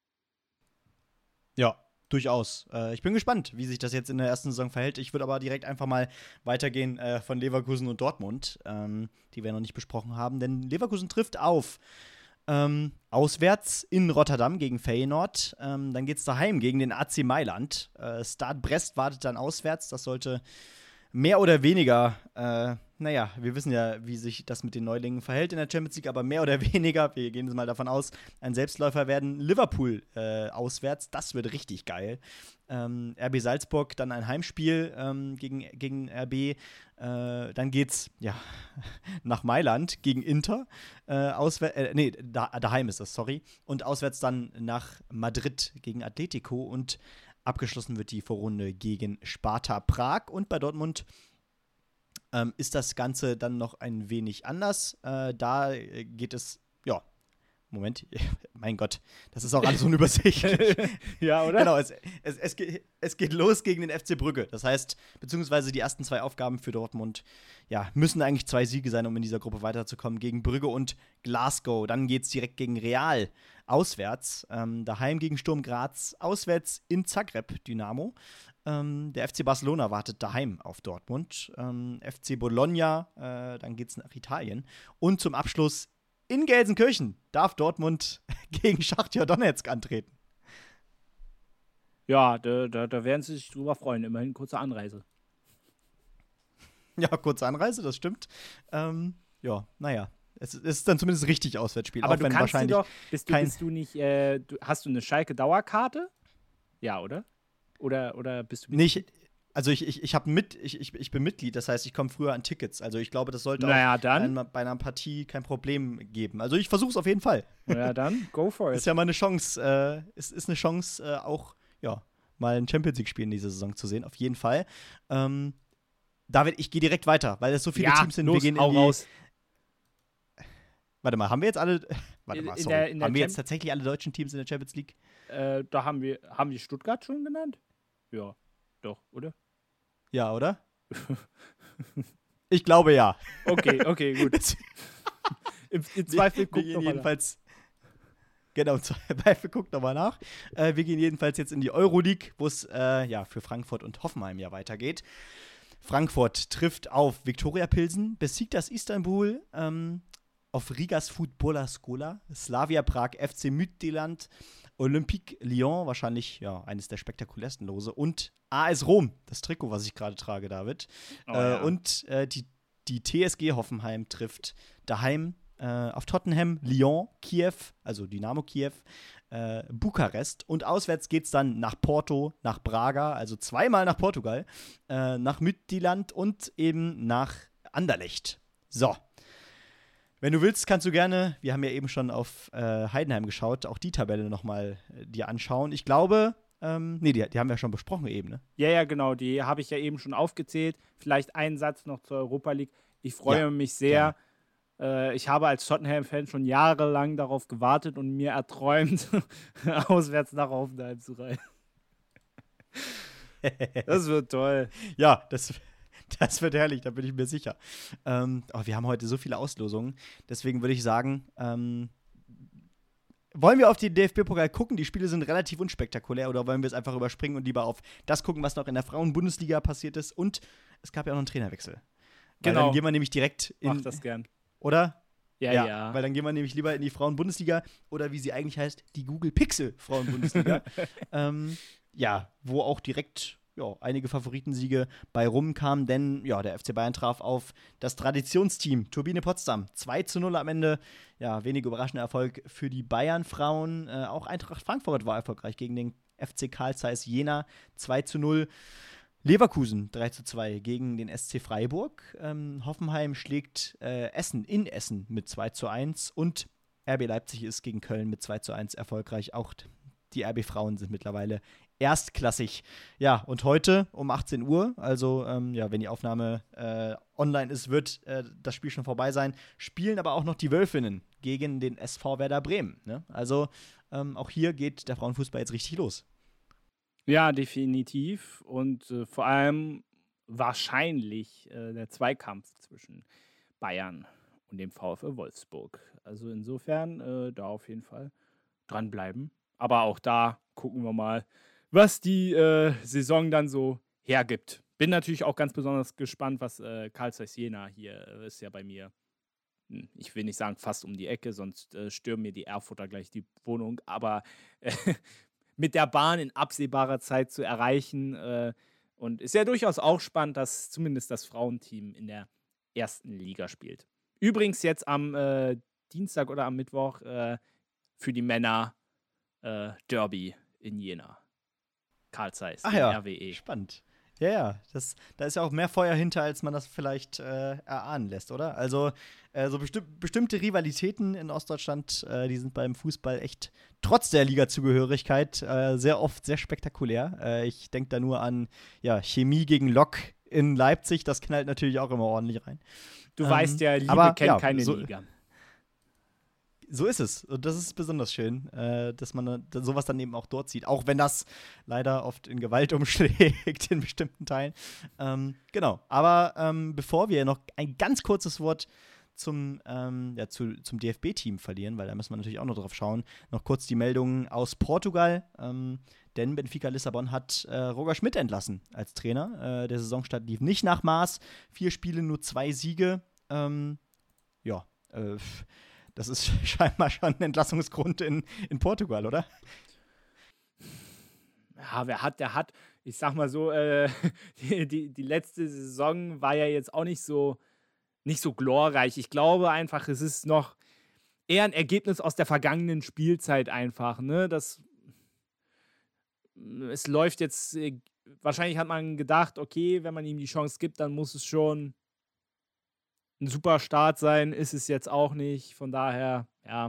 Ja, durchaus. Ich bin gespannt, wie sich das jetzt in der ersten Saison verhält. Ich würde aber direkt einfach mal weitergehen von Leverkusen und Dortmund, die wir noch nicht besprochen haben. Denn Leverkusen trifft auf auswärts in Rotterdam gegen Feyenoord. Dann geht es daheim gegen den AC Mailand. Stade Brest wartet dann auswärts. Das sollte mehr oder weniger, wir wissen ja, wie sich das mit den Neulingen verhält in der Champions League, aber mehr oder weniger, wir gehen mal davon aus, ein Selbstläufer werden Liverpool auswärts. Das wird richtig geil. RB Salzburg, dann ein Heimspiel gegen RB. Dann geht's nach Mailand gegen Inter. Daheim ist das, sorry. Und auswärts dann nach Madrid gegen Atletico. Und abgeschlossen wird die Vorrunde gegen Sparta Prag. Und bei Dortmund ist das Ganze dann noch ein wenig anders. Da geht es, Moment, mein Gott, das ist auch alles unübersichtlich. Ja, oder? Genau, es geht los gegen den FC Brügge. Das heißt, beziehungsweise die ersten 2 Aufgaben für Dortmund, müssen eigentlich 2 Siege sein, um in dieser Gruppe weiterzukommen. Gegen Brügge und Glasgow. Dann geht es direkt gegen Real auswärts. Daheim gegen Sturm Graz. Auswärts in Zagreb, Dynamo. Der FC Barcelona wartet daheim auf Dortmund. FC Bologna, dann geht es nach Italien. Und zum Abschluss in Gelsenkirchen darf Dortmund gegen Schachtja Donetsk antreten. Ja, da werden sie sich drüber freuen. Immerhin kurze Anreise. Ja, kurze Anreise, das stimmt. Es ist dann zumindest richtig Auswärtsspiel. Aber auch du wenn kannst wahrscheinlich hast du eine Schalke-Dauerkarte? Ja, oder? Oder bist du nicht? Also ich bin Mitglied, das heißt, ich komme früher an Tickets. Also ich glaube, das sollte auch bei einer Partie kein Problem geben. Also ich versuche es auf jeden Fall. Ja, dann go for it. Ist ja mal eine Chance, ist eine Chance, auch mal ein Champions League-Spiel in dieser Saison zu sehen, auf jeden Fall. David, ich gehe direkt weiter, weil es so viele Teams sind. Los, wir gehen hau raus. Warte mal, haben wir jetzt alle. Warte mal, sorry. Haben wir jetzt Champions tatsächlich alle deutschen Teams in der Champions League? Da haben die Stuttgart schon genannt? Ja, doch, oder? Ja, oder? Ich glaube ja. Okay, gut. Im Zweifel guckt wir noch gehen mal jedenfalls. Genau, im Zweifel guckt nochmal nach. Wir gehen jedenfalls jetzt in die Euroleague, wo es für Frankfurt und Hoffenheim ja weitergeht. Frankfurt trifft auf Viktoria Pilsen, besiegt das Istanbul, auf Rigas Futbola Skola, Slavia Prag, FC Midtjylland, Olympique Lyon, wahrscheinlich eines der spektakulärsten Lose, und AS Rom, das Trikot, was ich gerade trage, David. Und die TSG Hoffenheim trifft daheim auf Tottenham, Lyon, Kiew, also Dynamo Kiew, Bukarest, und auswärts geht's dann nach Porto, nach Braga, also zweimal nach Portugal, nach Midtjylland und eben nach Anderlecht. So. Wenn du willst, kannst du gerne, wir haben ja eben schon auf Heidenheim geschaut, auch die Tabelle nochmal dir anschauen. Ich glaube, die haben wir schon besprochen eben, ne? Ja, genau, die habe ich ja eben schon aufgezählt. Vielleicht einen Satz noch zur Europa League. Ich freue mich sehr. Ich habe als Tottenham-Fan schon jahrelang darauf gewartet und mir erträumt, auswärts nach Hoffenheim zu reisen. Das wird toll. Ja, das wird herrlich, da bin ich mir sicher. Wir haben heute so viele Auslosungen, deswegen würde ich sagen, wollen wir auf die DFB-Pokal gucken? Die Spiele sind relativ unspektakulär, oder wollen wir es einfach überspringen und lieber auf das gucken, was noch in der Frauen-Bundesliga passiert ist? Und es gab ja auch noch einen Trainerwechsel. Weil dann gehen wir nämlich direkt in. Mach das gern. Oder? Ja. Weil dann gehen wir nämlich lieber in die Frauen-Bundesliga, oder wie sie eigentlich heißt, die Google Pixel Frauen-Bundesliga. Wo auch direkt einige Favoritensiege bei rumkamen, denn der FC Bayern traf auf das Traditionsteam Turbine Potsdam. 2:0 am Ende. Ja, wenig überraschender Erfolg für die Bayern-Frauen. Auch Eintracht Frankfurt war erfolgreich gegen den FC Carl Zeiss Jena. 2:0. Leverkusen 3:2 gegen den SC Freiburg. Hoffenheim schlägt Essen in Essen mit 2:1. Und RB Leipzig ist gegen Köln mit 2:1 erfolgreich. Auch die RB-Frauen sind mittlerweile erstklassig. Ja, und heute um 18 Uhr, also wenn die Aufnahme online ist, wird das Spiel schon vorbei sein, spielen aber auch noch die Wölfinnen gegen den SV Werder Bremen. Ne? Also auch hier geht der Frauenfußball jetzt richtig los. Ja, definitiv. Und vor allem wahrscheinlich der Zweikampf zwischen Bayern und dem VfL Wolfsburg. Also insofern da auf jeden Fall dranbleiben. Aber auch da gucken wir mal, was die Saison dann so hergibt. Bin natürlich auch ganz besonders gespannt, was Carl Zeiss Jena hier ist ja bei mir, ich will nicht sagen fast um die Ecke, sonst stürmen mir die Erfurter gleich die Wohnung, aber mit der Bahn in absehbarer Zeit zu erreichen. Und ist ja durchaus auch spannend, dass zumindest das Frauenteam in der ersten Liga spielt. Übrigens jetzt am Dienstag oder am Mittwoch für die Männer Derby in Jena. Carl Zeiss, RWE. Spannend. Ja, da ist ja auch mehr Feuer hinter, als man das vielleicht erahnen lässt, oder? Also so bestimmte Rivalitäten in Ostdeutschland, die sind beim Fußball echt trotz der Ligazugehörigkeit sehr oft sehr spektakulär. Ich denke da nur an Chemie gegen Lok in Leipzig, das knallt natürlich auch immer ordentlich rein. Du weißt ja, Liebe kennt keine Liga. So ist es. Und das ist besonders schön, dass man sowas dann eben auch dort sieht. Auch wenn das leider oft in Gewalt umschlägt in bestimmten Teilen. Genau. Aber bevor wir noch ein ganz kurzes Wort zum DFB-Team verlieren, weil da müssen wir natürlich auch noch drauf schauen, noch kurz die Meldungen aus Portugal. Denn Benfica Lissabon hat Roger Schmidt entlassen als Trainer. Der Saisonstart lief nicht nach Maß. 4 Spiele, nur 2 Siege. Das ist scheinbar schon ein Entlassungsgrund in Portugal, oder? Ja, der hat. Ich sag mal so, die letzte Saison war ja jetzt auch nicht so glorreich. Ich glaube einfach, es ist noch eher ein Ergebnis aus der vergangenen Spielzeit einfach, ne? Es läuft jetzt, wahrscheinlich hat man gedacht, okay, wenn man ihm die Chance gibt, dann muss es schon ein super Start sein, ist es jetzt auch nicht. Von daher,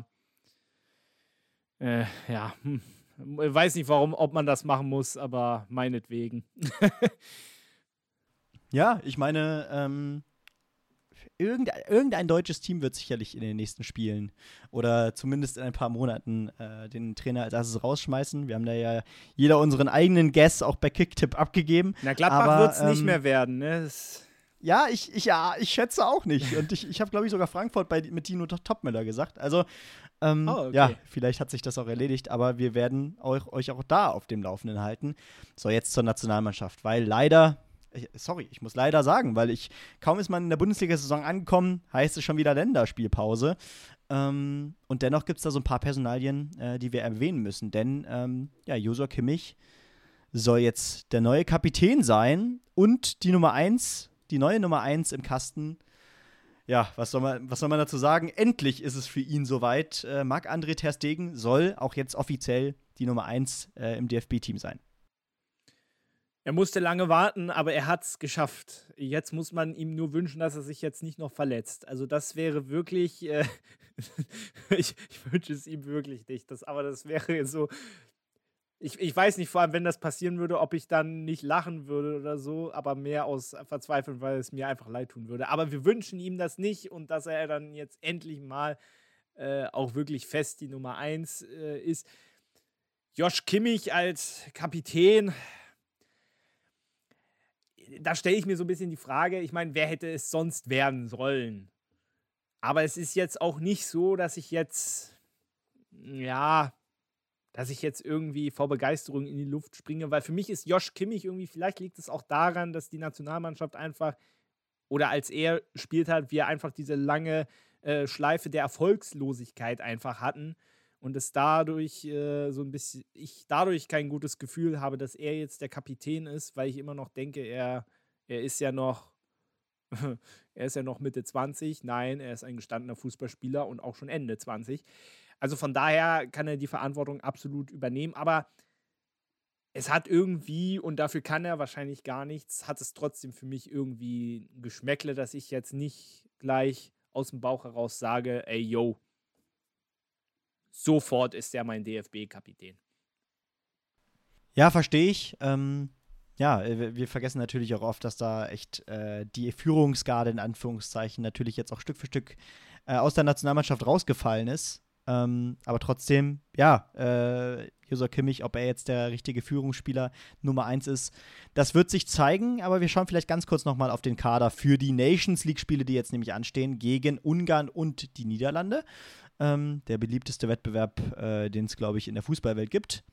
ich weiß nicht, ob man das machen muss, aber meinetwegen. Ja, ich meine, irgendein deutsches Team wird sicherlich in den nächsten Spielen oder zumindest in ein paar Monaten den Trainer als erstes rausschmeißen. Wir haben da ja jeder unseren eigenen Guess auch bei Kicktipp abgegeben. Na, Gladbach wird es nicht mehr werden, ne? Ja, ich schätze auch nicht. Und ich habe, glaube ich, sogar Frankfurt mit Dino Topmöller gesagt. Also, okay. ja, vielleicht hat sich das auch erledigt, aber wir werden euch auch da auf dem Laufenden halten. So, jetzt zur Nationalmannschaft, weil leider, ich muss leider sagen, weil kaum ist man in der Bundesliga-Saison angekommen, heißt es schon wieder Länderspielpause. Und dennoch gibt es da so ein paar Personalien, die wir erwähnen müssen. Denn, Joshua Kimmich soll jetzt der neue Kapitän sein und die neue Nummer 1 im Kasten. Ja, was soll man dazu sagen? Endlich ist es für ihn soweit. Marc-André ter Stegen soll auch jetzt offiziell die Nummer 1 im DFB-Team sein. Er musste lange warten, aber er hat es geschafft. Jetzt muss man ihm nur wünschen, dass er sich jetzt nicht noch verletzt. Also das wäre wirklich, ich wünsche es ihm wirklich nicht. Aber das wäre so, ich weiß nicht, vor allem, wenn das passieren würde, ob ich dann nicht lachen würde oder so, aber mehr aus Verzweiflung, weil es mir einfach leid tun würde. Aber wir wünschen ihm das nicht und dass er dann jetzt endlich mal auch wirklich fest die Nummer 1 ist. Josh Kimmich als Kapitän, da stelle ich mir so ein bisschen die Frage, ich meine, wer hätte es sonst werden sollen? Aber es ist jetzt auch nicht so, dass ich jetzt irgendwie vor Begeisterung in die Luft springe, weil für mich ist Josh Kimmich irgendwie, vielleicht liegt es auch daran, dass die Nationalmannschaft einfach, oder als er gespielt hat, wir einfach diese lange Schleife der Erfolgslosigkeit einfach hatten und es dadurch so ein bisschen, ich dadurch kein gutes Gefühl habe, dass er jetzt der Kapitän ist, weil ich immer noch denke, er ist ja noch Mitte 20. Nein, er ist ein gestandener Fußballspieler und auch schon Ende 20. Also von daher kann er die Verantwortung absolut übernehmen, aber es hat irgendwie, und dafür kann er wahrscheinlich gar nichts, hat es trotzdem für mich irgendwie ein Geschmäckle, dass ich jetzt nicht gleich aus dem Bauch heraus sage, ey, yo, sofort ist er mein DFB-Kapitän. Ja, verstehe ich. Wir vergessen natürlich auch oft, dass da echt die Führungsgarde in Anführungszeichen natürlich jetzt auch Stück für Stück aus der Nationalmannschaft rausgefallen ist. Aber trotzdem, Joshua Kimmich, ob er jetzt der richtige Führungsspieler Nummer 1 ist, das wird sich zeigen, aber wir schauen vielleicht ganz kurz nochmal auf den Kader für die Nations League-Spiele, die jetzt nämlich anstehen, gegen Ungarn und die Niederlande. Der beliebteste Wettbewerb, den es, glaube ich, in der Fußballwelt gibt.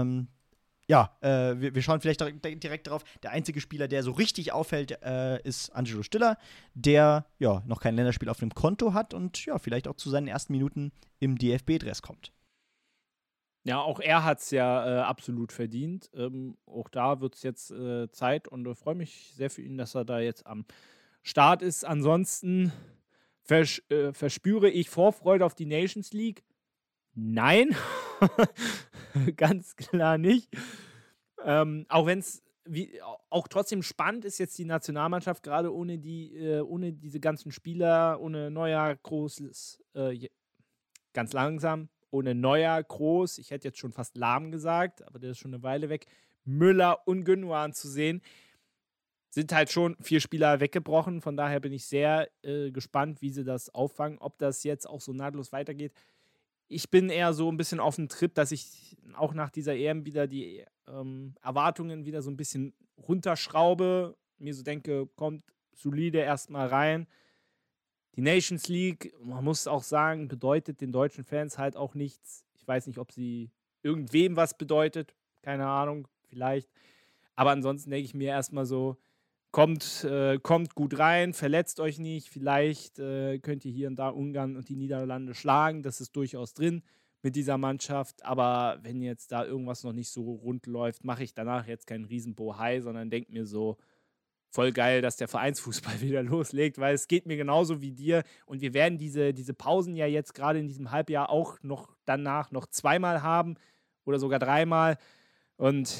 Wir schauen vielleicht direkt darauf. Der einzige Spieler, der so richtig auffällt, ist Angelo Stiller, der noch kein Länderspiel auf dem Konto hat und vielleicht auch zu seinen ersten Minuten im DFB-Dress kommt. Ja, auch er hat es ja absolut verdient. Auch da wird es jetzt Zeit und ich freue mich sehr für ihn, dass er da jetzt am Start ist. Ansonsten verspüre ich Vorfreude auf die Nations League. Nein, ganz klar nicht. Auch wenn es auch trotzdem spannend ist, jetzt die Nationalmannschaft, gerade ohne diese ganzen Spieler, ohne Neuer, Groß, ganz langsam, ohne Neuer, Groß, ich hätte jetzt schon fast Lahm gesagt, aber der ist schon eine Weile weg, Müller und Gündogan zu sehen, sind halt schon 4 Spieler weggebrochen, von daher bin ich sehr gespannt, wie sie das auffangen, ob das jetzt auch so nahtlos weitergeht. Ich bin eher so ein bisschen auf dem Trip, dass ich auch nach dieser EM wieder die Erwartungen wieder so ein bisschen runterschraube. Mir so denke, kommt solide erstmal rein. Die Nations League, man muss auch sagen, bedeutet den deutschen Fans halt auch nichts. Ich weiß nicht, ob sie irgendwem was bedeutet. Keine Ahnung, vielleicht. Aber ansonsten denke ich mir erstmal so, kommt gut rein, verletzt euch nicht, vielleicht könnt ihr hier und da Ungarn und die Niederlande schlagen, das ist durchaus drin mit dieser Mannschaft, aber wenn jetzt da irgendwas noch nicht so rund läuft, mache ich danach jetzt keinen Riesenbohai, sondern denke mir so, voll geil, dass der Vereinsfußball wieder loslegt, weil es geht mir genauso wie dir und wir werden diese Pausen ja jetzt gerade in diesem Halbjahr auch noch danach noch 2-mal haben oder sogar 3-mal und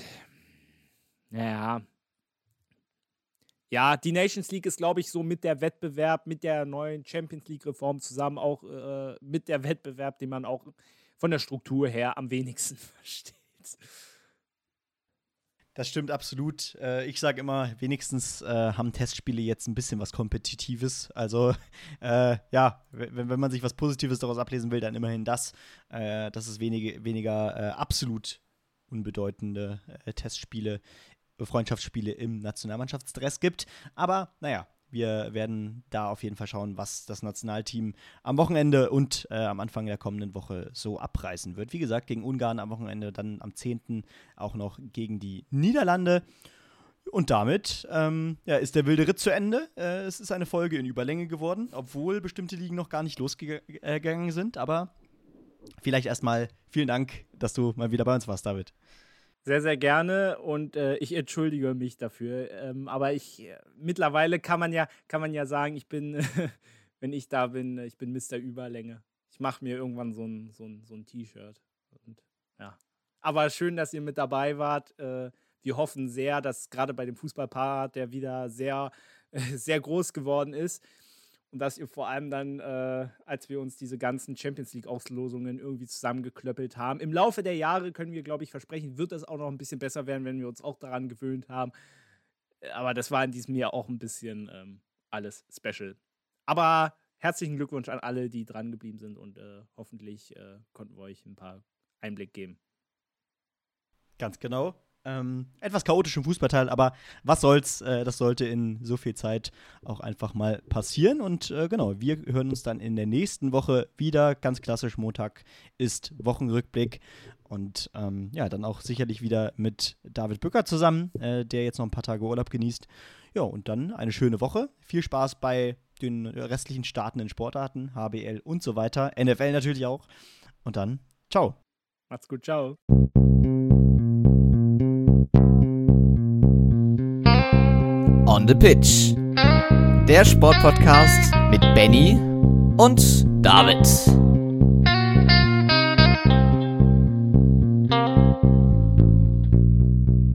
ja, die Nations League ist, glaube ich, so mit der Wettbewerb, mit der neuen Champions League-Reform zusammen auch mit der Wettbewerb, den man auch von der Struktur her am wenigsten versteht. Das stimmt absolut. Ich sage immer, wenigstens haben Testspiele jetzt ein bisschen was Kompetitives. Also, wenn man sich was Positives daraus ablesen will, dann immerhin das. Dass es weniger absolut unbedeutende Testspiele, Freundschaftsspiele im Nationalmannschaftsdress gibt. Aber, naja, wir werden da auf jeden Fall schauen, was das Nationalteam am Wochenende und am Anfang der kommenden Woche so abreißen wird. Wie gesagt, gegen Ungarn am Wochenende, dann am 10. auch noch gegen die Niederlande. Und damit ist der wilde Ritt zu Ende. Es ist eine Folge in Überlänge geworden, obwohl bestimmte Ligen noch gar nicht losgegangen sind. Aber vielleicht erstmal vielen Dank, dass du mal wieder bei uns warst, David. Sehr, sehr gerne und ich entschuldige mich dafür. Aber mittlerweile kann man ja sagen, ich bin, wenn ich da bin, ich bin Mr. Überlänge. Ich mache mir irgendwann so ein T-Shirt. Und, ja. Aber schön, dass ihr mit dabei wart. Wir hoffen sehr, dass gerade bei dem Fußballpart, der wieder sehr, sehr groß geworden ist, und dass ihr vor allem dann, als wir uns diese ganzen Champions-League-Auslosungen irgendwie zusammengeklöppelt haben, im Laufe der Jahre können wir, glaube ich, versprechen, wird das auch noch ein bisschen besser werden, wenn wir uns auch daran gewöhnt haben. Aber das war in diesem Jahr auch ein bisschen alles special. Aber herzlichen Glückwunsch an alle, die dran geblieben sind und hoffentlich konnten wir euch ein paar Einblick geben. Ganz genau. Etwas chaotisch im Fußballteil, aber was soll's, das sollte in so viel Zeit auch einfach mal passieren und genau, wir hören uns dann in der nächsten Woche wieder, ganz klassisch, Montag ist Wochenrückblick und dann auch sicherlich wieder mit David Bücker zusammen, der jetzt noch ein paar Tage Urlaub genießt. Ja, und dann eine schöne Woche, viel Spaß bei den restlichen startenden Sportarten, HBL und so weiter, NFL natürlich auch und dann, ciao. Macht's gut, ciao. On the Pitch. Der Sportpodcast mit Benny und David.